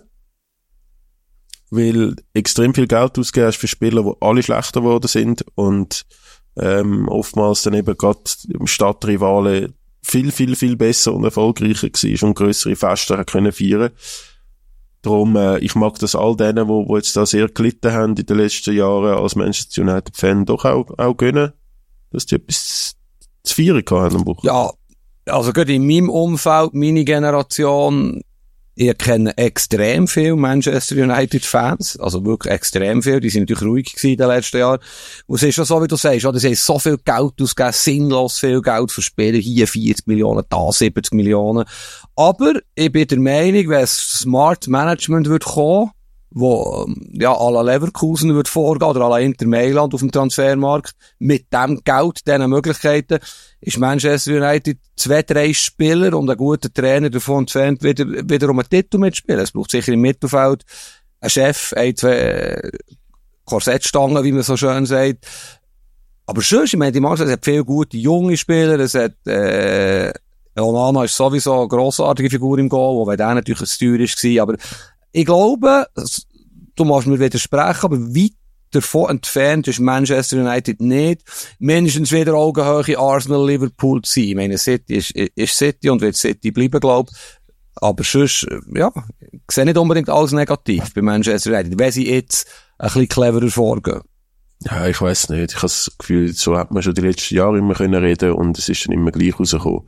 S2: Weil extrem viel Geld ausgegeben hast für Spieler, die alle schlechter geworden sind, und ähm, oftmals dann eben gerade im Stadtrivale viel, viel, viel besser und erfolgreicher war und grössere Feste können feiern. Darum, äh, ich mag das all denen, die jetzt da sehr gelitten haben in den letzten Jahren als Manchester United-Fan, doch auch, auch gönnen, dass die etwas zu feiern haben am Wochenende.
S3: Ja, also gerade in meinem Umfeld, meine Generation, ich kenne extrem viele Manchester United-Fans, also wirklich extrem viele, die sind natürlich ruhig gewesen in den letzten Jahren. Und es ist schon so, wie du sagst, ja, sie haben so viel Geld ausgegeben, sinnlos viel Geld für Spieler, hier vierzig Millionen, da siebzig Millionen. Aber ich bin der Meinung, wenn es Smart Management wird kommen, wo, ja, à la Leverkusen wird vorgehen, oder à la Inter Mailand auf dem Transfermarkt, mit dem Geld, diesen Möglichkeiten, ist Manchester United zwei, drei Spieler und ein guter Trainer davon entfernt, wieder, wieder um einen Titel mitspielen. Es braucht sicher im Mittelfeld einen Chef, ein, zwei Korsettstangen, wie man so schön sagt. Aber sonst, ich meine, die Mannschaft hat viele gute junge Spieler, es hat, äh, Onana ist sowieso eine grossartige Figur im Goal, wo bei denen natürlich ein Steuer war, aber ich glaube, du musst mir widersprechen, aber weit davon entfernt ist Manchester United nicht mindestens wieder Augenhöhe Arsenal, Liverpool zu sein. Ich meine, City ist, ist City und wird City bleiben, glaube ich. Aber sonst, ja, ich sehe nicht unbedingt alles negativ bei Manchester United, wenn sie jetzt ein bisschen cleverer vorgehen.
S2: Ja, ich weiss nicht. Ich habe das Gefühl, so hat man schon die letzten Jahre immer können reden und es ist dann immer gleich rausgekommen.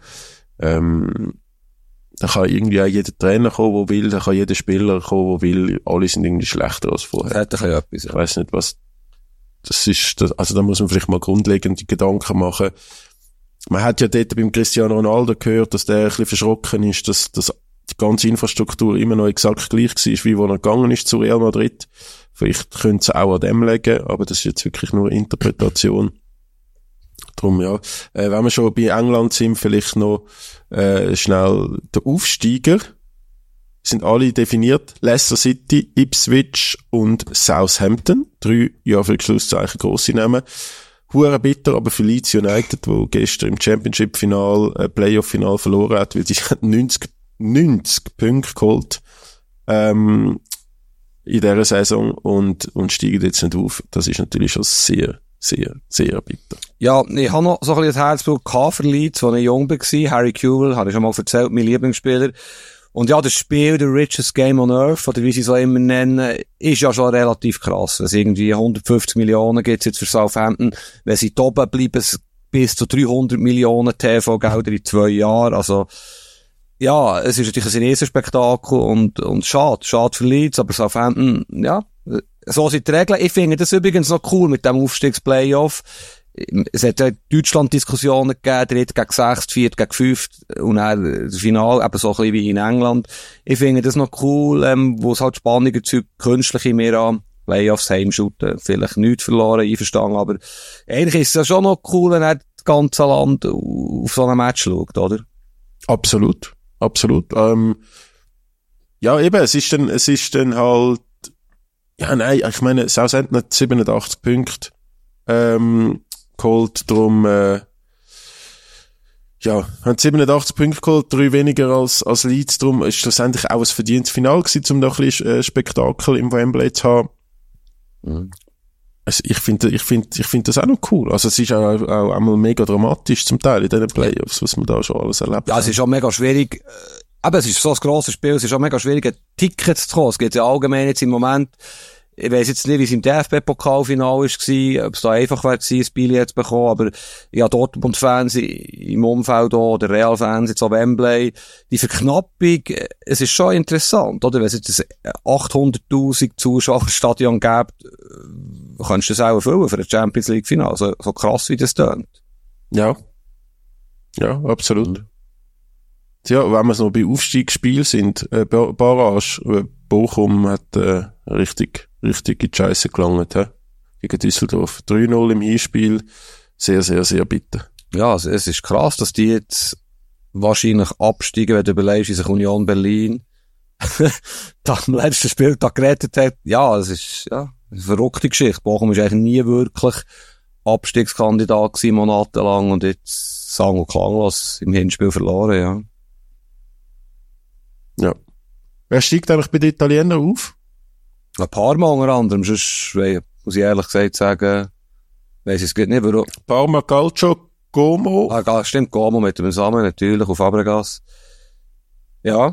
S2: Ähm, da kann irgendwie auch jeder Trainer kommen, der will, da kann jeder Spieler kommen, der will. Alle sind irgendwie schlechter als vorher.
S3: Das hat ein bisschen etwas, ja.
S2: Ich weiss nicht, was, das ist, das, also da muss man vielleicht mal grundlegende Gedanken machen. Man hat ja dort beim Cristiano Ronaldo gehört, dass der ein bisschen verschrocken ist, dass, dass die ganze Infrastruktur immer noch exakt gleich war, wie wo er gegangen ist zu Real Madrid. Vielleicht könnte es auch an dem liegen, aber das ist jetzt wirklich nur Interpretation. Drum, ja. Äh, wenn wir schon bei England sind, vielleicht noch äh, schnell der Aufsteiger. Sind alle definiert. Leicester City, Ipswich und Southampton. Drei, ja, für Schlusszeichen grosse Namen. Hure bitter, aber für Leeds United, wo gestern im Championship-Final, äh, Playoff-Final verloren hat, weil die neunzig, neunzig Punkte geholt, ähm, in dieser Saison und, und steigen jetzt nicht auf. Das ist natürlich schon sehr, sehr, sehr bitter.
S3: Ja, ich habe noch so ein bisschen das Herzblut gehabt für Leeds, als ich jung war. Harry Kewell, habe ich schon mal erzählt, mein Lieblingsspieler. Und ja, das Spiel, the richest game on earth, oder wie sie es auch immer nennen, ist ja schon relativ krass. Es irgendwie hundertfünfzig Millionen gibt's jetzt für Southampton. Wenn sie da oben bleiben, bis zu dreihundert Millionen T V-Gelder in zwei Jahren. Also, ja, es ist natürlich ein Riesenspektakel und, und schade, schade für Leeds, aber Southampton, ja, so sind die Regeln. Ich finde das übrigens noch cool mit dem Aufstiegsplayoff. Es hat ja Deutschland-Diskussionen gegeben, dritt gegen sechs, viert gegen fünf und dann das Finale, eben so ein bisschen wie in England. Ich finde das noch cool, ähm, wo es halt spannender Zeug künstliche mehr an Playoffs heimschuten, vielleicht nichts verloren, einverstanden, aber eigentlich ist es ja schon noch cool, wenn er das ganze Land auf so ein Match schaut, oder?
S2: Absolut. Absolut. Ähm, ja, eben, es ist dann, es ist dann halt, ja, nein, ich meine, Southampton hat siebenundachtzig Punkte, ähm, geholt, drum, äh, ja, haben siebenundachtzig Punkte geholt, drei weniger als, als Leeds, drum ist schlussendlich auch ein verdientes Finale gewesen, um noch ein bisschen äh, Spektakel im Wembley zu haben. Mhm. Also ich finde, ich finde, ich finde das auch noch cool. Also es ist auch, auch einmal mega dramatisch zum Teil in diesen Playoffs, was man da schon alles erlebt.
S3: Ja, es ist auch mega schwierig, aber es ist so ein grosses Spiel, es ist auch mega schwierig, ein Ticket zu kommen. Es geht ja allgemein jetzt im Moment, ich weiss jetzt nicht, wie es im D F B-Pokalfinale war, ob es da einfach wäre gewesen, ein Billett zu bekommen, aber ja, Dortmund-Fans im Umfeld auch, oder Real-Fans jetzt auf Wembley, die Verknappung, es ist schon interessant, oder? Wenn es jetzt ein achthunderttausend Zuschauerstadion gibt, kannst du das auch erfüllen für ein Champions League-Finale, so, so krass wie das tönt.
S2: Ja. Ja, absolut. Mhm. Ja, wenn wir noch bei Aufstiegsspielen sind, äh, Barrage, äh, Bochum hat äh, richtig, richtig in die Scheisse gelangt, he? Gegen Düsseldorf. drei null im Hinspiel, sehr, sehr, sehr bitter.
S3: Ja, also es ist krass, dass die jetzt wahrscheinlich absteigen, wenn du überlegst, wie sich Union Berlin da am letzten Spieltag gerettet hat. Ja, es ist, ja, eine verrückte Geschichte. Bochum ist eigentlich nie wirklich Abstiegskandidat gewesen, monatelang, und jetzt sang- und klanglos im Hinspiel verloren, ja.
S2: Ja. Wer steigt eigentlich bei den Italienern auf?
S3: Ein paar Mal unter anderem, sonst muss ich ehrlich gesagt sagen, weiss ich es nicht, warum.
S2: Parma, Calcio, Como.
S3: Ah, stimmt, Como mit dem Samen, natürlich, auf Fabregas. Ja.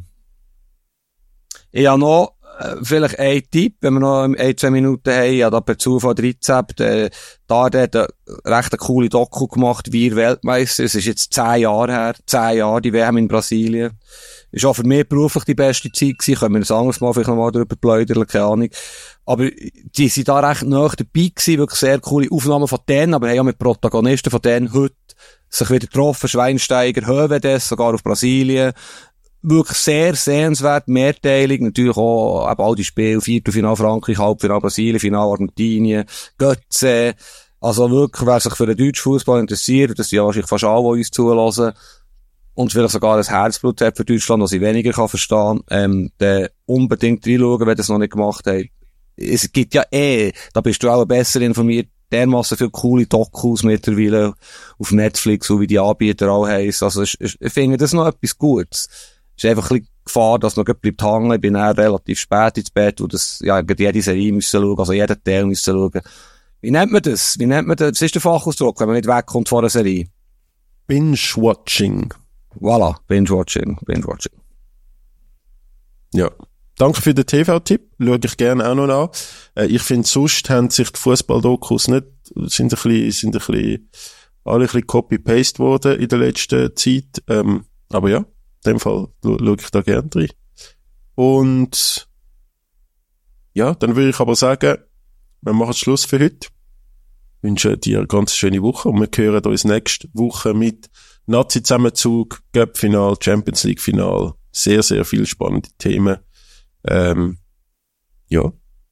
S3: Ich habe noch äh, vielleicht ein Tipp, wenn wir noch ein, zwei Minuten haben. Ich habe da per Zufall Rezept, äh, da hat er eine recht eine coole Doku gemacht, wir Weltmeister. Es ist jetzt zehn Jahre her, zehn Jahre, die W M in Brasilien. Ist auch für mich beruflich die beste Zeit gewesen. Können wir ein anderes Mal vielleicht nochmal darüber plaudern, keine Ahnung. Aber die sind da recht nah dabei gewesen, wirklich sehr coole Aufnahmen von denen, aber haben ja mit Protagonisten von denen heute sich wieder getroffen, Schweinsteiger, Hövedes, sogar auf Brasilien. Wirklich sehr sehenswert, mehrteilig, natürlich auch eben all die Spiele, Viertelfinale Frankreich, Halbfinale Brasilien, Finale Argentinien, Götze. Also wirklich, wer sich für den deutschen Fußball interessiert, das sind ja wahrscheinlich fast alle, die uns zulassen, und vielleicht sogar ein Herzblut hat für Deutschland, was ich weniger kann verstehen, ähm, dann unbedingt reinschauen, wenn das noch nicht gemacht hat. Es gibt ja eh, da bist du auch besser informiert, dermassen viele coole Dokus mittlerweile auf Netflix, so wie die Anbieter auch heissen. Also ich, ich, ich finde das noch etwas Gutes. Es ist einfach ein bisschen Gefahr, dass man bleibt hängen. Ich bin dann relativ spät ins Bett, wo das, ja, jede Serie müssen schauen, also jeden Teil müssen schauen. Wie nennt man das? Wie nennt man das? Was ist der Fachausdruck, wenn man nicht wegkommt von einer Serie?
S2: Binge-Watching.
S3: Voilà, Binge-Watching, Binge-Watching.
S2: Ja. Danke für den T V-Tipp. Schaue ich gerne auch noch an. Äh, ich finde, sonst haben sich die Fußball-Dokus nicht, sind ein bisschen, sind ein bisschen, alle ein bisschen copy-paste worden in der letzten Zeit. Ähm, aber ja, in dem Fall schaue ich da gerne rein. Und, ja, dann würde ich aber sagen, wir machen Schluss für heute. Ich wünsche dir eine ganz schöne Woche und wir hören uns nächste Woche mit Nazi-Zusammenzug, Cup-Final, Champions League-Final. Sehr, sehr viele spannende Themen. Ähm, ja.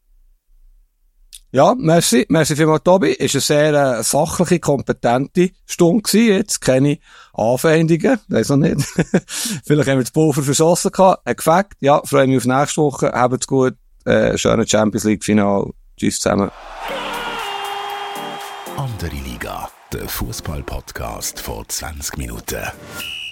S3: Ja, merci. Merci vielmals, Tobi. Ist eine sehr äh, sachliche, kompetente Stunde gewesen. Jetzt keine Anfeindungen. Weiss noch nicht. Vielleicht haben wir das Pulver verschossen gehabt. Hat gefällt. Ja, freue mich auf nächste Woche. Habt's gut. Äh, schöne Champions League-Final. Tschüss zusammen.
S1: Andere Liga. Der Fußball-Podcast vor zwanzig Minuten.